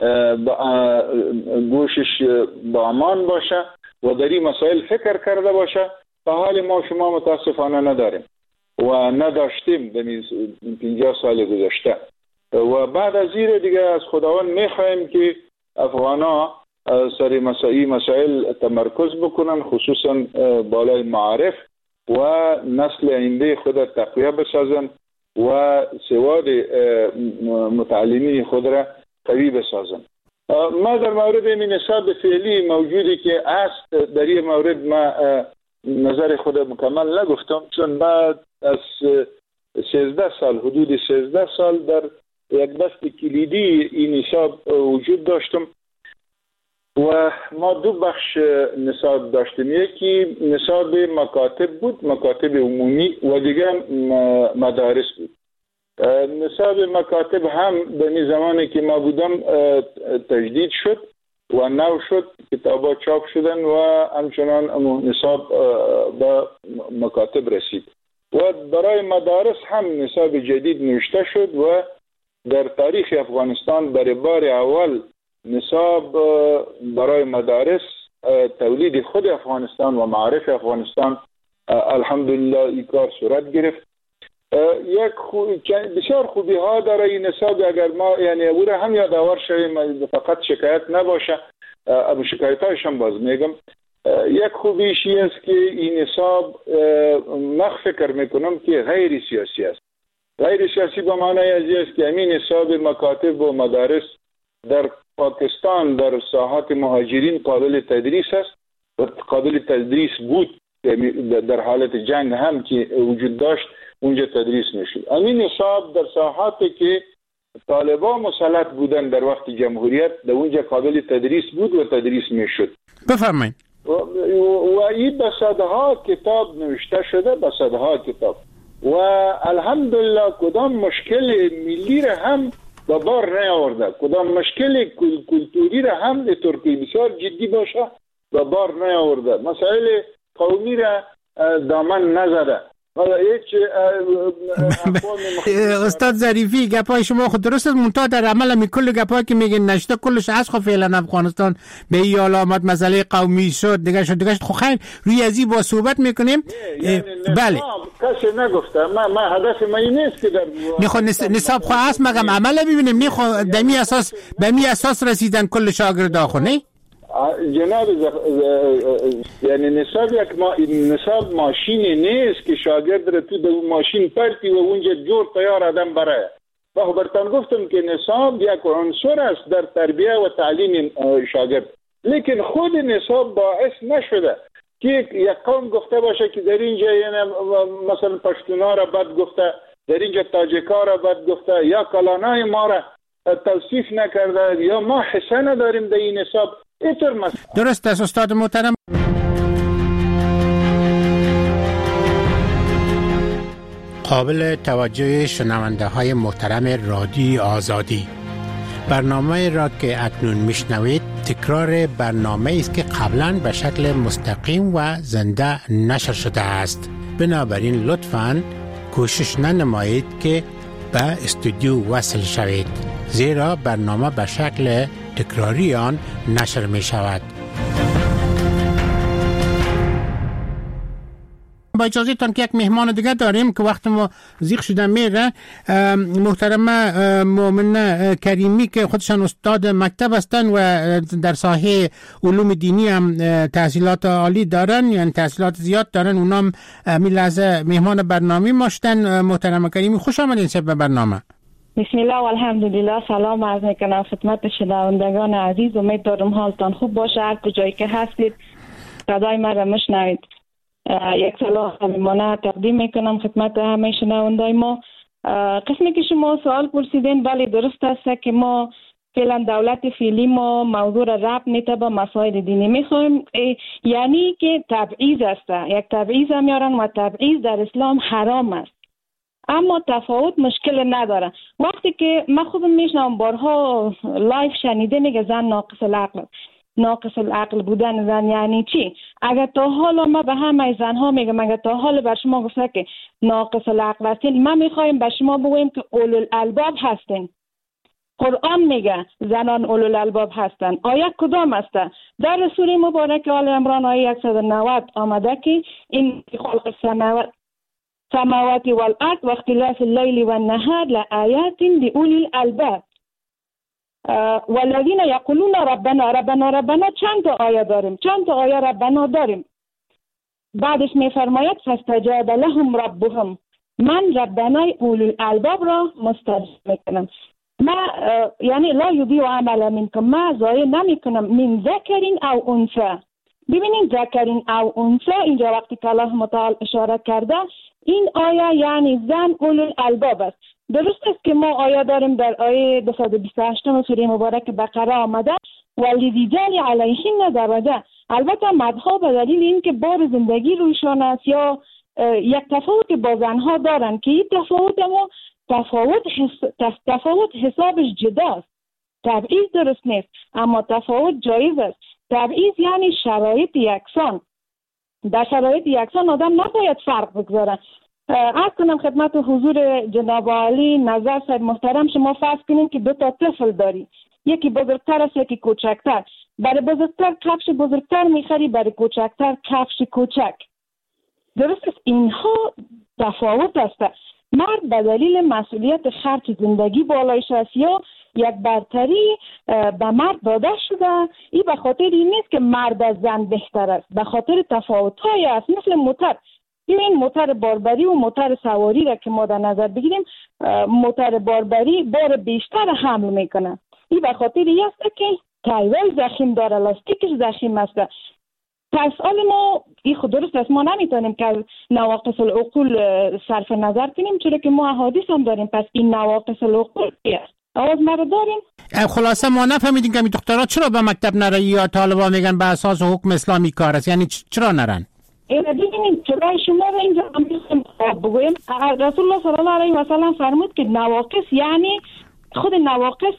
گوشش با امان باشه و در این مسائل فکر کرده باشه، تا حال ما شما متاسفانه نداریم و نداشتیم در 50 سال گذشته. و بعد از این دیگه از خداوند میخوایم که افغانا سر مسائل تمرکز بکنن، خصوصا بالای معارف و نسل آینده خود تقویه بسازن و سواد متعلمین خود را قوی بسازن. ما در مورد این نصاب فعلی موجودی که است، در این مورد ما نظر خود مکمل نگفتم، چون بعد از 13 سال حدود 13 سال در یک دست کلیدی این نصاب وجود داشتم و ما دو بخش نصاب داشتیم. یکی نصاب مکاتب بود، مکاتب عمومی، و دیگر مدارس بود. نصاب مکاتب هم در زمانی که ما بودم تجدید شد و نو شد، کتابا چاپ شدن و همچنان نصاب به مکاتب رسید و برای مدارس هم نصاب جدید نوشته شد و در تاریخ افغانستان برای بار اول نصاب برای مدارس تولید خود افغانستان و معارف افغانستان الحمدلله این کار صورت گرفت. بسیار خوبی ها داره این نصاب، اگر ما یعنی او را هم یادآور شویم، فقط شکایت نباشه، ابو شکایت هایش هم باز میگم. یک خوبیش این است که این نصاب من فکر میکنم که غیر سیاسی است. غیر سیاسی به معنای است که همین نصاب مکاتب و مدارس در پاکستان در ساحات مهاجرین قابل تدریس است و قابل تدریس بود. در حالت جنگ هم که وجود داشت اونجا تدریس میشد. همین نصاب در ساحاتی که طالبان مسلط بودن در وقت جمهوریت در اونجا قابل تدریس بود و تدریس میشد. بفرمایید. و این به صدها کتاب نوشته شده، به صدها کتاب، و الحمدلله کدام مشکل ملی را هم به بار نیاورده، کدام مشکل کلتوری را هم به ترکی بسیار جدی باشه به بار نیاورده، مسائل قومی را دامن نزده. استاد ظریفی گپای شما خود درست است، منتها در عمل می کل گپایی که میگین نشته کلش از خو فعلا افغانستان به این حال آمد، مسئله قومی شد دیگه خو خیر روی ازی با صحبت میکنیم. بله کسی نگفته، ما هدف ما این نیست که در میخوا نصاب خو است مگم عمل ببینیم، میخوا دمی اساس به می اساس رسیدن کل شاگردا خو نه جناب یعنی نصاب ماشینی نیست که شاگرد را تو دو ماشین پرتی و اونجا جور تیار آدم برای. و برتان گفتم که نصاب یک عنصر است در تربیه و تعلیم شاگرد، لیکن خود نصاب باعث نشده که یک قوم گفته باشه که در اینجا یعنی مثلا پشتونا را بد گفته، در اینجا تاجیکا را بد گفته، یا کلانای ما را توصیف نکرده، یا ما حصه نداریم در این نصاب. درست است استاد محترم. قابل توجه شنونده های محترم رادیو آزادی، برنامه را که اکنون میشنوید تکرار برنامه است که قبلا به شکل مستقیم و زنده نشر شده است. بنابراین لطفاً کوشش ننمایید که به استودیو وصل شوید، زیرا برنامه به شکل تکراری آن نشر می شود. با اجازه تان که یک مهمان دیگه داریم که وقت ما زیغ شده میره، محترمه مومنه کریمی که خودشان استاد مکتب هستن و در ساحه علوم دینی هم تحصیلات عالی دارن، یعنی تحصیلات زیاد دارن، اونام می لحظه مهمان برنامه ما شدن. محترمه کریمی خوش آمدین به برنامه. بسم الله و الحمدلله. سلام عرض میکنم خدمت شنوندگان عزیز، امید دارم حالتان خوب باشه، هر کجایی که هستید صدای ما را مشنوید. یک سلام صمیمانه تقدیم میکنم خدمت همه شنوندای ما قسمی که شما سوال پرسیدین بله درست است که ما فعلا دولت فعلی ما موضوع را ربط میته به مسائل دینی میخوایم، یعنی که تبعیض است، یک تبعیض میارن و تبعیض در اسلام حرام است، اما تفاوت مشکل نداره. وقتی که من خودم میشنم بارها لایف شنیده میگه زن ناقص العقل، ناقص العقل بودن زن یعنی چی؟ اگر تا حالا ما به همه زنها میگم اگر تا حالا بر شما گفته که ناقص العقل هستین، ما میخوایم به شما بگوییم که اولوالالباب هستین. قرآن میگه زنان اولوالالباب هستن. آیه کدام است؟ در سوره مبارک آل عمران آیه 190 آمده که این خلق السماوات والارض و اختلاف اللیل و النهار لآیات لأولی الالباب والذین یقولون ربنا ربنا ربنا. چند تا آیه داریم، چند تا آیه ربنا داریم. بعدش میفرماید فاستجاب لهم ربهم، من ربنای اولی الالباب را مستجاب میکنم. ما یعنی لا یضیع عمل منکم، ما ضایع نمیکنم من ذکرین او انثی. ببینید ذکرین او انثی اینجا وقتی که الله متعال اشاره کرده این آیه یعنی زن اولوالالباب است. درست است که ما آیه داریم در آیه 228 سوره مبارک بقره آمده وللرجال علیهن درجه. البته مردها به دلیل اینکه بار زندگی رویشان است یا یک تفاوت با زنها دارن که این تفاوت حسابش جداست. تبعیض درست نیست اما تفاوت جایز است. تبعیض یعنی شرایط یکسان. در شرایط یکسان آدم نباید فرق بگذاره. عرض کنم خدمت حضور جناب عالی نظر صاحب محترم، شما فرض کنید که 2 تا طفل داری، یکی بزرگتر است یکی کوچکتر. برای بزرگتر کفش بزرگتر میخری، برای کوچکتر کفش کوچک. درست است، اینها تفاوت است. مرد به دلیل مسئولیت خرج زندگی بالایش است یا یک برتری به مرد داده شده. این به خاطر این نیست که مرد از زن بهتر است، به خاطر تفاوت‌های است. مثل موتر، این موتر باربری و موتر سواری را که ما در نظر بگیریم، موتر باربری بار بیشتر حمل میکنه. این به خاطر این است که تایول زخیم داره، لاستیکش زخیم است. پس ما این خود درست است، ما نمیتونیم که نواقص العقول صرف نظر کنیم چرا که ما احادیث هم داریم. پس این نواقص العقول است. آواز ما رو داریم. خلاصه ما نفهمیدیم که این دخترها چرا به مکتب نره یا طالبا میگن به اساس حکم اسلامی کار است، یعنی چرا نرن؟ ببینید چرا شما رو اینجا میخوایم بگویم. رسول الله صلی الله علیه و سلم فرمود که نواقص یعنی خود نواقص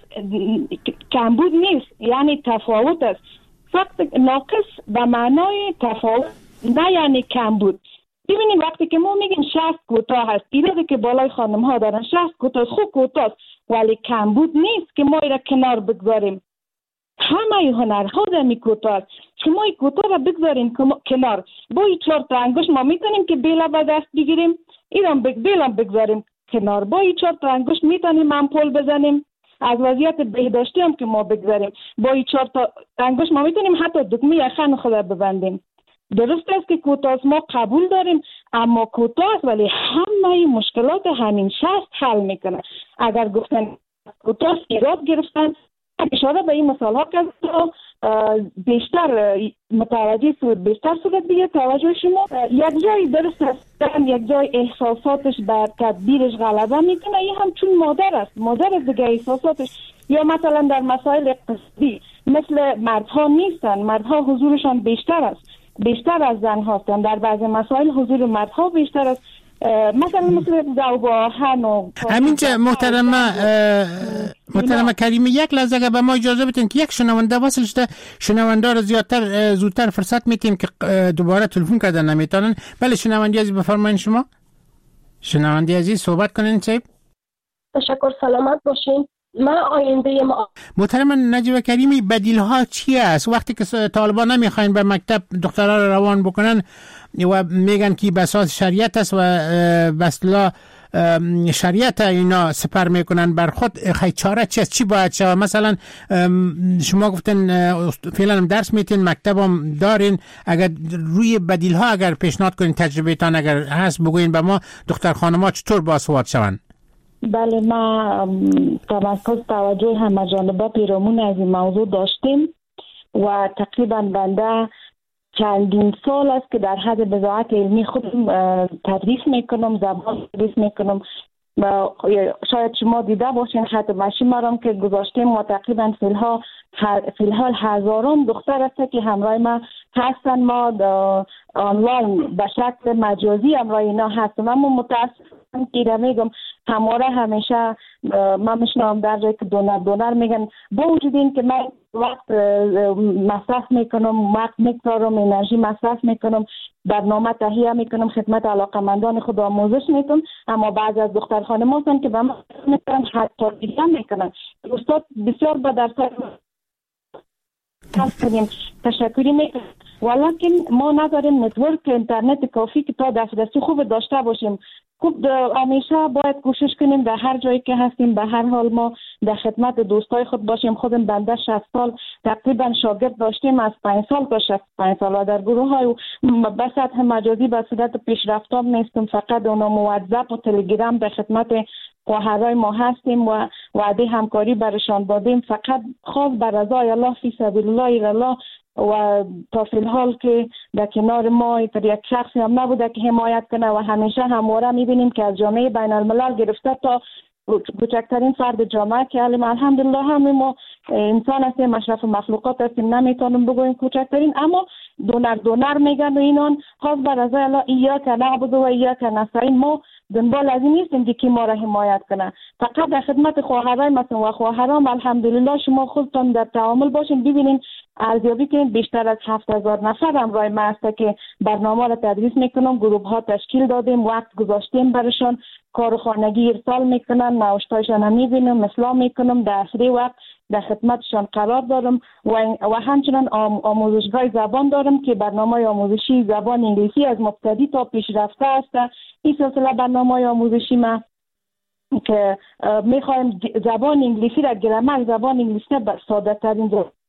کمبود نیست، یعنی تفاوت است. فقط ناقص به معنای تفاوت نه یعنی کمبود. ببینید وقتی که ما میگیم 60 کوتاه هست، ایرادی که بالای خانم ها دارن 60 کوتاه خوب کوتاه است ولی کمبود نیست که ما ایرا کنار بگذاریم. همه هنرها دمی کوتاه است، شما این کوتاه را بگذاریم کنار. با این 4 تا انگشت ما میتونیم که بیلا به دست بگیریم، ایران بیلا بگذاریم کنار. با این 4 تا انگشت میتونیم امپول بزنیم، از وضعیت بهداشتی هم که ما بگذاریم. با این 4 تا انگشت ما میتونیم حتی دکمه یخن خود ببندیم. درست است که کوتاه ما قبول داریم اما کوتاه است ولی همه مشکلات همین 60 حل میکنه. اگر گفتن کوتاه ایراد گرفتن اشاره به این مثال ها کرد بیشتر متوجه بیشتر صورت بگیر توجه شما. یک جای درست است، یک جای احساساتش بر تدبیرش غلبه میکنه، این هم چون مادر است، مادر دیگه احساساتش. یا مثلا در مسائل اقتصادی مثل مردها نیستن، مردها حضورشان بیشتر است، بیشتر از زن هستن. در بعضی مسائل حضور مردها بیشتر است، مثلا مثل ذوب آهن و همینجا. محترمه کریمی یک لحظه اگر به ما اجازه بدین که یک شنونده وصل شده، شنونده را زودتر فرصت میتیم که دوباره تلفن کردن نمیتونن. بله شنونده عزیز بفرمایید. شما شنونده عزیز صحبت کنین. چه تشکر، سلامت باشین. ما آینده ما. محترمه نجیبه کریمی بدیل ها چی است وقتی که طالبان نمیخواین به مکتب دخترها رو روان بکنن و میگن که به اساس شریعت است و بسلا شریعت اینا سپر میکنن بر خود؟ خیلی چاره چی است؟ چی باید شود؟ مثلا شما گفتن فعلا درس میتین، مکتب هم دارین، اگر روی بدیل ها اگر پیشنهاد کنین، تجربه تان اگر هست بگوین به ما، دختر خانم‌ها چطور باسواد شون؟ بله، ما تمرکز توجه همه جانبه پیرامون از این موضوع داشتیم و تقریبا بنده چندین سال است که در حد بضاعت علمی خودم تدریس میکنم، زبان تدریس میکنم شاید شما دیده باشین خط مشی مرام که گذاشتیم و تقریبا فی الحال هزاران دختر است که همراه ما هستن. ما آنلاین به شکل مجازی همراه اینا هستم. اما متاسفم که میگم همواره همیشه من میشنم در جایی که دونر میگن با وجود این که من وقت مصرف میکنم، وقت میگذارم، انرژی مصرف میکنم، برنامه تهیه میکنم، خدمت علاقمندان خود آموزش میکنم، اما بعضی از دختر خانم هستن که به من میکنن حتی دیگه میکنن. استاد بسیار با درس تشکری میکنم، ولیکن ما نداریم نتورک اینترنت کافی که تا دسترسی خوب داشته باشیم. خوب همیشه باید کوشش کنیم در هر جایی که هستیم به هر حال ما در خدمت دوستای خود باشیم. خودم بنده 60 سال تقریبا شاگرد داشتیم، از 5 سال تا 65 سال و در گروه های به سطح مجازی به صورت پیشرفتاب نیستم، فقط اونا واتساپ و تلگرام در خدمت خواهرای ما هستیم و وعده همکاری برشان دادیم، فقط خاص بر رضای الله فی سبیل الله الله. و تا فی الحال که در کنار ما یک شخصی هم نبوده که حمایت کنه و همیشه همواره میبینیم که از جامعه بین الملل گرفته تا کوچکترین فرد جامعه که الحمدلله همه ما انسان هستیم، اشرف مخلوقات هستیم، نمیتونیم بگویم کوچکترین، اما دونر میگن و اینان خاص بر رضای الله ایاک نعبد و ایاک نستعین. ما دنبال از این نیستیم که ما را حمایت کنه، فقط در خدمت خواهرای مثلا و خواهرام الحمدلله شما خودتون در تعامل باشین. ببینین ارزیابی که بیشتر از 7000 نفر همراه ما هست که برنامه را تدریس میکنم، گروه ها تشکیل دادیم، وقت گذاشتیم برشان، کار خانگی ارسال میکنن، نوشتایشان هم میبینم، اصلاح میکنم، در آخری وقت در خدمتشان قرار دارم و همچنان آموزشگاه زبان دارم که برنامه آموزشی زبان انگلیسی از مبتدی تا پیشرفته است. این سلسله برنامه آموزشی ما که میخوایم زبان انگلیسی را گرامر زبان انگلیسی بر ساده ترین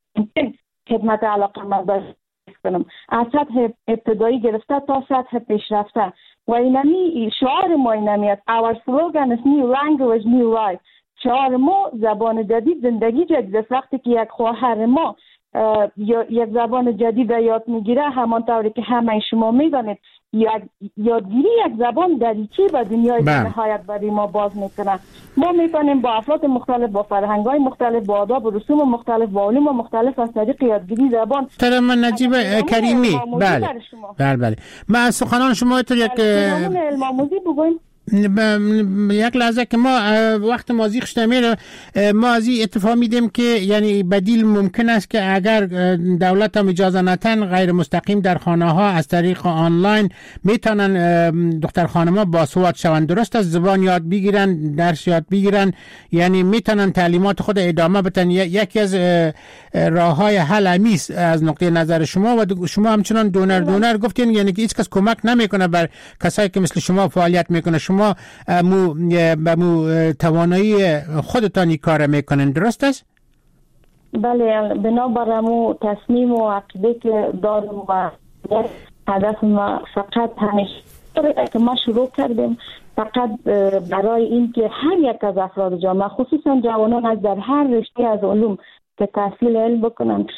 خدمت علاقمندان کنم، از سطح ابتدایی گرفته تا سطح پیشرفته. و اینمی شعار ما اینمی است Our slogan is new language new life. شعار ما زبان جدید زندگی جدید است. وقتی که یک خواهر ما یک زبان جدید یاد میگیره، همانطوری که همه شما میدانید یادگیری یک زبان دریچه به دنیای نهایت برای ما باز میکنه. ما میتونیم با افراد مختلف، با فرهنگ‌های مختلف، با آداب و رسوم مختلف، با علوم مختلف از طریق یادگیری زبان. محترم نجیب کریمی، بله من از سخنان شما تو یک علم آموزی بگویم. یک لحظه که ما وقت مازی خشتمیره، ما از این اتفاق میدیم که یعنی بدیل ممکن است که اگر دولت هم اجازه نتن غیر مستقیم در خانه ها از طریق آنلاین میتونن دختر خانم ها باسواد شوند، درست از زبان یاد بگیرن، درس یاد بگیرن، یعنی میتونن تعلیمات خود ادامه بدن. یکی از راه های حل همیست از نقطه نظر شما و شما همچنان دونر گفتین، یعنی که هیچ کس کمک نمیکنه بر کسایی که مثل شما فعالیت میکنه، شما مو توانایی خودتانی کار میکنن، درست است؟ بله، بنابراین تصمیم و عقیده که دارم و هدف ما فقط همیشه که ما شروع کردیم فقط برای این که هر یک از افراد جامعه خصوصا جوانان از در هر رشته از علوم که تحصیل علم بکنن.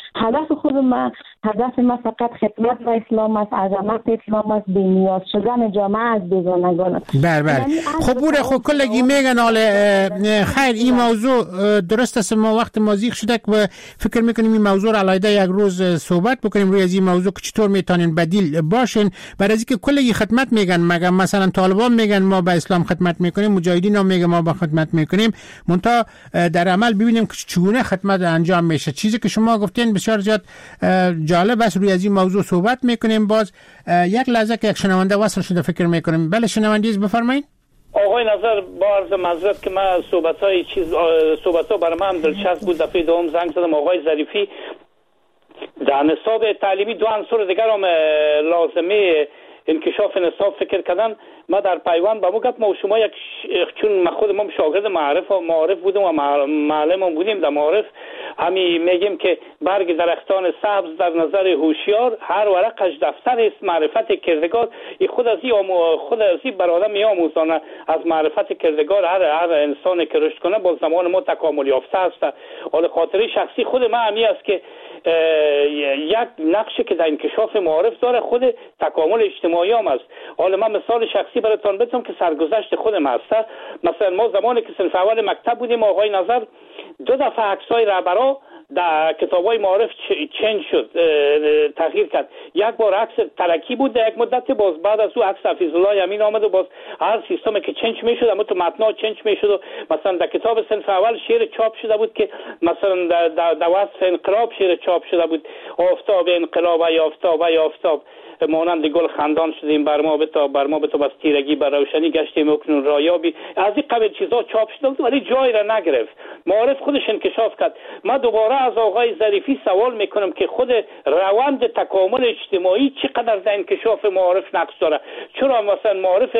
هدف ما فقط خدمت به اسلام است، عظمت اسلام است، بی‌نیاز شدن جامعه از بیگانگان است. بله خب کلگی میگن حال خیر این موضوع درست است. ما وقت مازیق شده و فکر میکنیم این موضوع را علیحده یک روز صحبت بکنیم روی از این موضوع که چطور میتونین بدیل باشین. برای اینکه کلگی خدمت میگن، مگه مثلا طالبان میگن ما به اسلام خدمت میکنیم، مجاهدین هم میگن ما به خدمت میکنیم، منتها در عمل ببینیم که چگونه خدمت انجام میشه. چیزی که شما گفتین بسیار زیاد جالب است. روی از این موضوع صحبت میکنیم. باز یک لحظه که یک شنونده وصل شده فکر میکنیم. بله شنونده بفرمایید. آقای نظر با عرض معذرت که من صحبت‌ها برای من دلچسب بود. دفعه دوم زنگ زدم آقای ظریفی در نصاب تعلیمی دو عنصر دیگر هم لازمه انکشاف نصاب فکر کردن. ما در پیوند با گفت ما و شما یک چون ما خود ما شاگرد معارف بودیم و معلم بودیم در معارف، همین میگیم که برگ درختان سبز در نظر هوشیار هر ورقش دفتر است، معرفت کردگار خود از این بر آدم میآموزانه. از معرفت کردگار هر انسانی که رشد کنه با زمان ما تکامل یافته است. حال خاطره شخصی خود من همی است که یک نقشی که در انکشاف معارف داره خود تکامل اجتماعی اجتماعی هم است. حالا من مثال شخصی براتون بزنم که سرگذشت خودم هست. مثلا ما زمانی که صنف اول مکتب بودیم، آقای نظر 2 دفعه عکسای رهبرا در کتابای معارف چنج شد، تغییر کرد. یک بار عکس ترکی بود، در یک مدت باز بعد از او عکس حفیظ الله یمین آمد و باز هر سیستمی که چنج میشد اما تو متن‌ها چنج میشد. و مثلا در کتاب صنف اول شعر چاپ شده بود که مثلا در وصف انقلاب شعر چاپ شده بود: آفتاب انقلاب ای آفتاب ای آفتاب، مانند گل خندان شدیم بر ما بتاب از تیرگی بر روشنی گشتیم اکنون رایابی. از این قبیل چیزا چاپ شده بود ولی جای را نگرفت. معارف خودش انکشاف کرد. من دوباره از آقای ظریفی سوال میکنم که خود روند تکامل اجتماعی چقدر در انکشاف معارف نقش داره؟ چرا مثلا معارف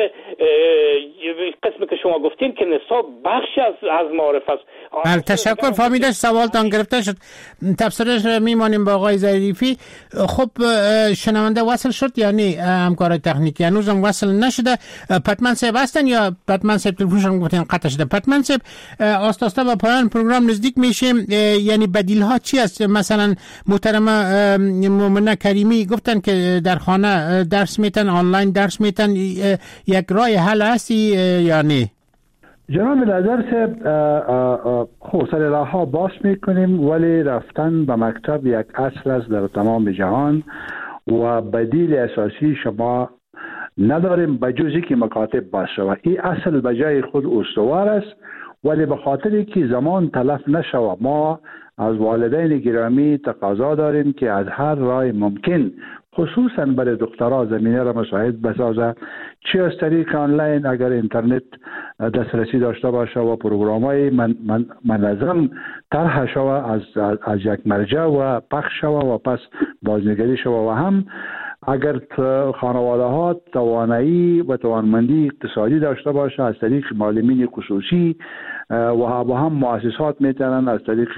قسمی که شما گفتین که نصاب بخشی از معارف است. بله، تشکر. فهمیدش سوالتان گرفته شد. تفسیرش میمانیم با آقای ظریفی. خب شنونده وصل شد یا نه؟ همکار تکنیکی هنوزم وصل نشده. پتمن صاحب هستن یا پتمن صاحب تلفنشون گفتین قطع شده؟ پتمن صاحب آستاستا به پایان پروگرام نزدیک میشیم. یعنی بدیل ها چی است؟ مثلا محترمه مومنه کریمی گفتن که در خانه درس میتن، آنلاین درس میتن، یک راه حل هستی یا نه؟ جناب نظر صاحب، خب سر راه ها باز میکنیم ولی رفتن به مکتب یک اصل است در تمام جهان و بدیل اساسی شما نداریم بجز که مکاتب باز شود. این اصل بجای خود استوار است ولی به خاطر که زمان تلف نشود ما از والدین گرامی تقاضا داریم که از هر راه ممکن خصوصا برای دخترها زمینه را مساعد بسازه، چه از طریق آنلاین اگر اینترنت دسترسی داشته باشه و پروگرام‌های منظم طرح شود از یک مرجع و پخش شود و پس بازنگری شود و هم اگر خانواده ها توانایی و توانمندی اقتصادی داشته باشه از طریق معلمین خصوصی و هم مؤسسات میتونن از طریق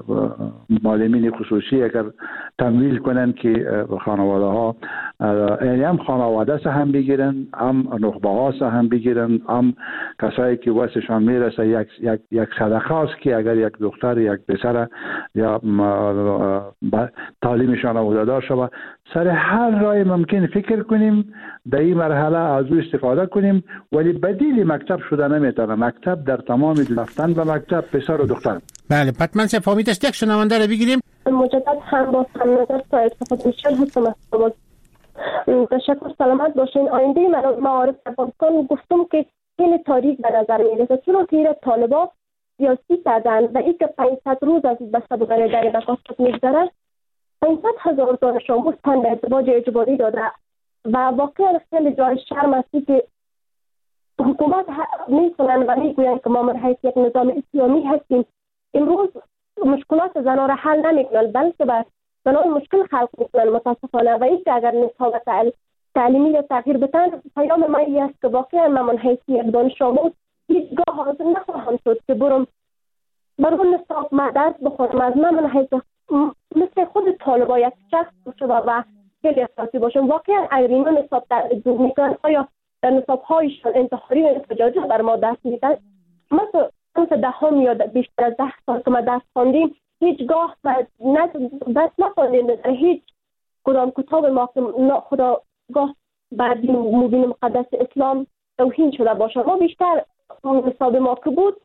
معلمین خصوصی اگر تمویل کنن که خانواده ها یعنی هم خانواده سه هم بگیرن، هم نخبه ها سه هم بگیرن، هم کسایی که واسشان میرسه یک صدقه است که اگر یک دختر یک پسر یا تعلیمشان آموزه‌دار شود. سر هر راه ممکن فکر کنیم در این مرحله از او استفاده کنیم ولی بدیل مکتب شده نمیتونه. مکتب در تمام رفتن به مکتب پسر و دختر. بله، پتمن صاحب فهمید است. یک شنونده رو بگیریم. مجدد هم با نظر صاحب میشل هستم از تشکر. سلامت باشین. آینده معارف افغانستان گفتم که خیلی تاریک به نظر میرسه چون که طالبان سیاسی کردن و این که 500 روز از بسته‌بری در مکاتب میگذره. 500,000 دانش آموز تن به ازدواج اجباری داده و واقعا خیلی جای شرم است که حکومت میکنن و میگوین که ما من حیث یک نظام اسلامی هستیم. امروز مشکلات زنان را حل نمیکنن بلکه بر زنان مشکل خلق میکنن متاسفانه. و این که اگر نصاب تعلیمی را تغییر بدن پیام ما این است که واقعا من حیث یک دانش آموز هیچگاه حاضر نخواهم شد که برم نصاب ما درس بخورم از من حیث مثل خود طالبا یک شخص باشه و خیلی اساسی باشم. واقعا اگر اینا نصاب تعریف میکنن آیا در نصاب هایشان انتحاری و انفجاجی بر ما دست میدن؟ مثلا 10 یا بیشتر از 10 سال که ما درس خواندیم هیچگاه درس نخواندیم در هیچ کدام کتاب ما که خداگاه بر دین مبین مقدس اسلام توهین شده باشه. ما بیشتر نصاب ما که بود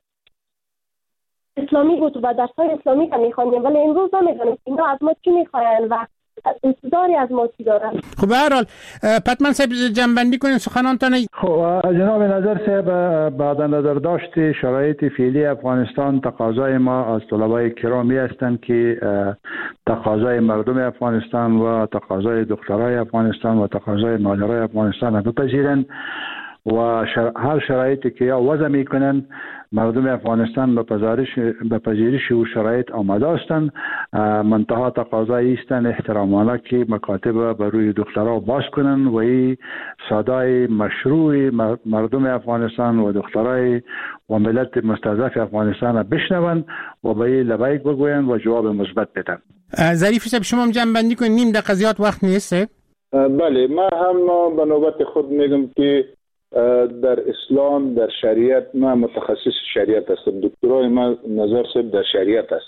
اسلامی بود و درس‌های اسلامی هم می‌خواندیم ولی امروز نمی‌دونیم اینا از ما چی می‌خواین و انتظاری از ما چی دارن. خب به هر حال پتمن صاحب جنبندی کنین سخنانتان. خب جناب نظر صاحب بعد نظر داشت شرایط فعلی افغانستان تقاضای ما از طلبای کرامی هستند که تقاضای مردم افغانستان و تقاضای دخترای افغانستان و تقاضای مادرای افغانستان را بپذیرند و هر شرایطی که یا وضع میکنن مردم افغانستان به پذیرش و شرایط آماده هستند. منتها تقاضایی هستند احترامانه که مکاتب بر روی دخترها باز کنن و این صدای مشروع مردم افغانستان و دخترای و ملت مستضعف افغانستان را بشنون و به این لبیک بگوین و جواب مثبت بدن. ظریفی صاحب شما هم جنبندی کنید، نیم دقیقه زیاد وقت نیست. بله، من هم به نوبت خود میگم که در اسلام در شریعت، من متخصص شریعت هستم، دکترای من نظر صاحب در شریعت است.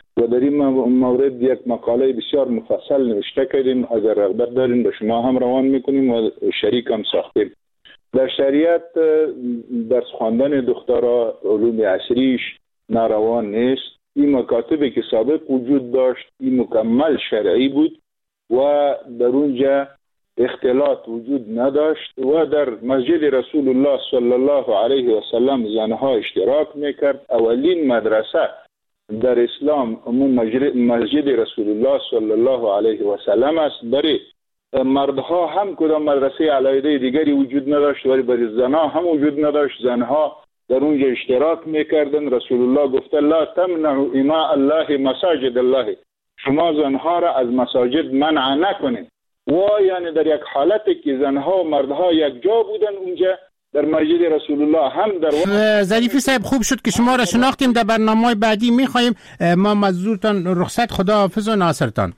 و در این مورد یک مقاله بسیار مفصل نوشته کردیم. اگر رغبت دارین به شما هم روان میکنیم و شریک هم ساختیم. در شریعت درس خواندن دخترها علوم عصریش ناروا نیست. این مکاتبی که سابق وجود داشت این مکمل شرعی بود و در اونجا اختلاط وجود نداشت و در مسجد رسول الله صلی الله علیه و سلم زنها اشتراک میکرد. اولین مدرسه در اسلام مسجد رسول الله صلی الله علیه و سلم است. برای مردها هم کدام مدرسه علیحده دیگری وجود نداشت ولی برای زنها هم وجود نداشت. زنها در اونجا اشتراک میکردن. رسول الله گفته لا تمنعوا اماء الله مساجد الله، شما زنها را از مساجد منع نکنید. و یعنی در یک حالتی که زنها و مردها یک جا بودن اونجا در مسجد رسول الله هم در ظریفی صاحب خوب شد که شما را شناختیم. در برنامه‌های بعدی می‌خوایم ما مزدورتان رخصت. خداحافظ و ناصرتان.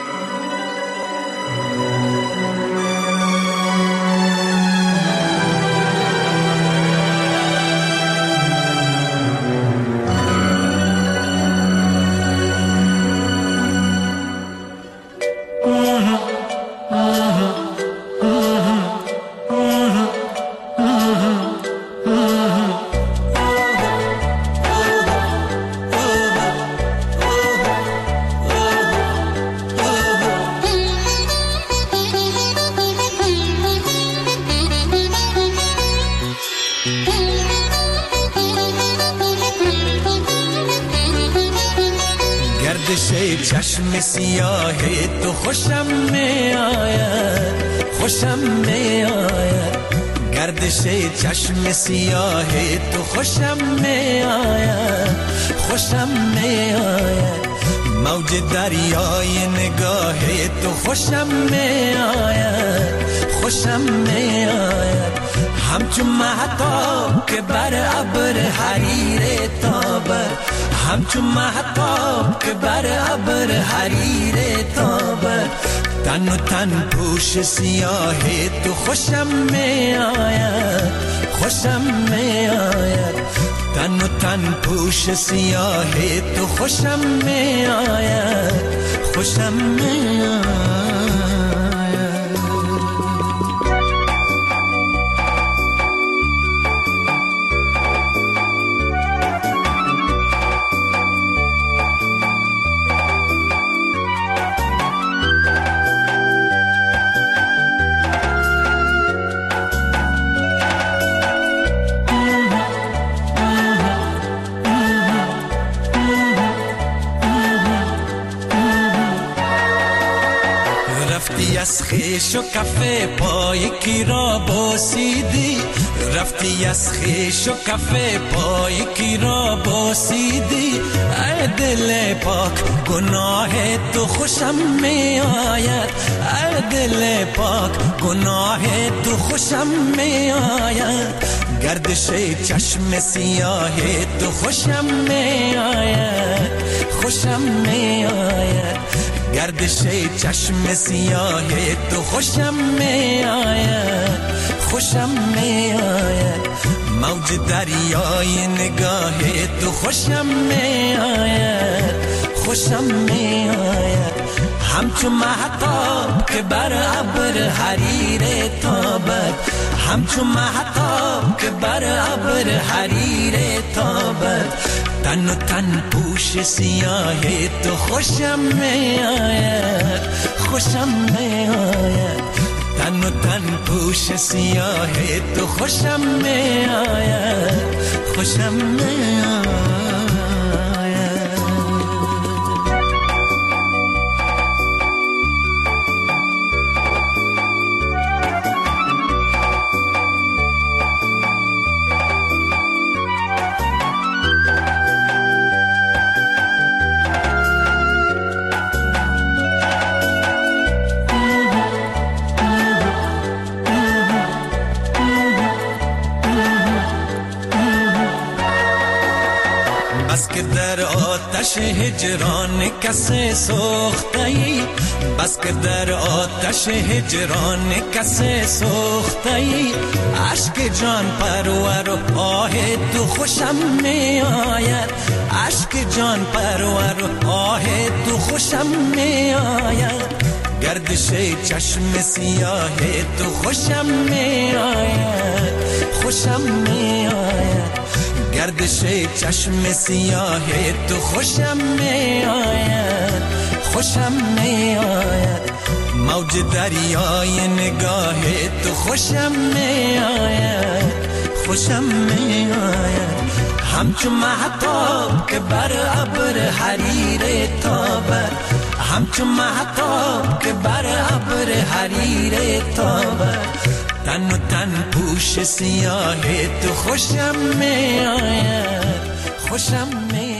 چشم سیاه تو خوشم می آید، خوشم می آید. گردش چشم سیاه تو خوشم می آید، خوشم می آید. موج دریای نگاه تو خوشم می آید، خوشم می آید. همچون مهتاب که بر ابر حریر تابد، همچون مهتاب که بر ابر حریر تابد. تن و تن پوش سیاه تو خوشم می آید، خوشم می آید. تن و تن پوش سیاه تو خوشم می آید، خوشم می آید. از خیش و کفه پای کی را بوسیدی، رفتی از خیش و کفه پای کی را بوسیدی. ای دل پاک گناه تو خوشم می آید، ای دل پاک گناه تو خوشم می آید. گردش چشم سیاه تو خوشم می آید، خوشم می آید. گردش چشم سیاه تو خوشم می آید، خوشم می آید. موج دریای نگاه تو خوشم می آید، خوشم می آید. همچون مهتاب که بر ابر حریر تابد، همچون مهتاب که بر ابر حریر تابد. تن و تن پوش سیاه تو خوشم می آید، خوشم می آید. تن و تن پوش سیاه تو خوشم می آید، خوشم می آید. آتش هجران کسی سوخته‌ای، بس که در آتش هجران کسی سوخته‌ای. عشق جان پرور و آه تو خوشم می آید، عشق جان پرور و آه تو خوشم می آید. گردش چشم سیاه تو خوشم می آید، خوشم می آید. گردش چشم سیاه تو خوشم می آید، خوشم می آید. موج دریای نگاه تو خوشم می آید، خوشم می آید. همچون مهتاب که بر ابر حریر تابد، همچون مهتاب که بر ابر حریر تابد. تن و تن پوش سیاه تو خوشم می آید، خوشم می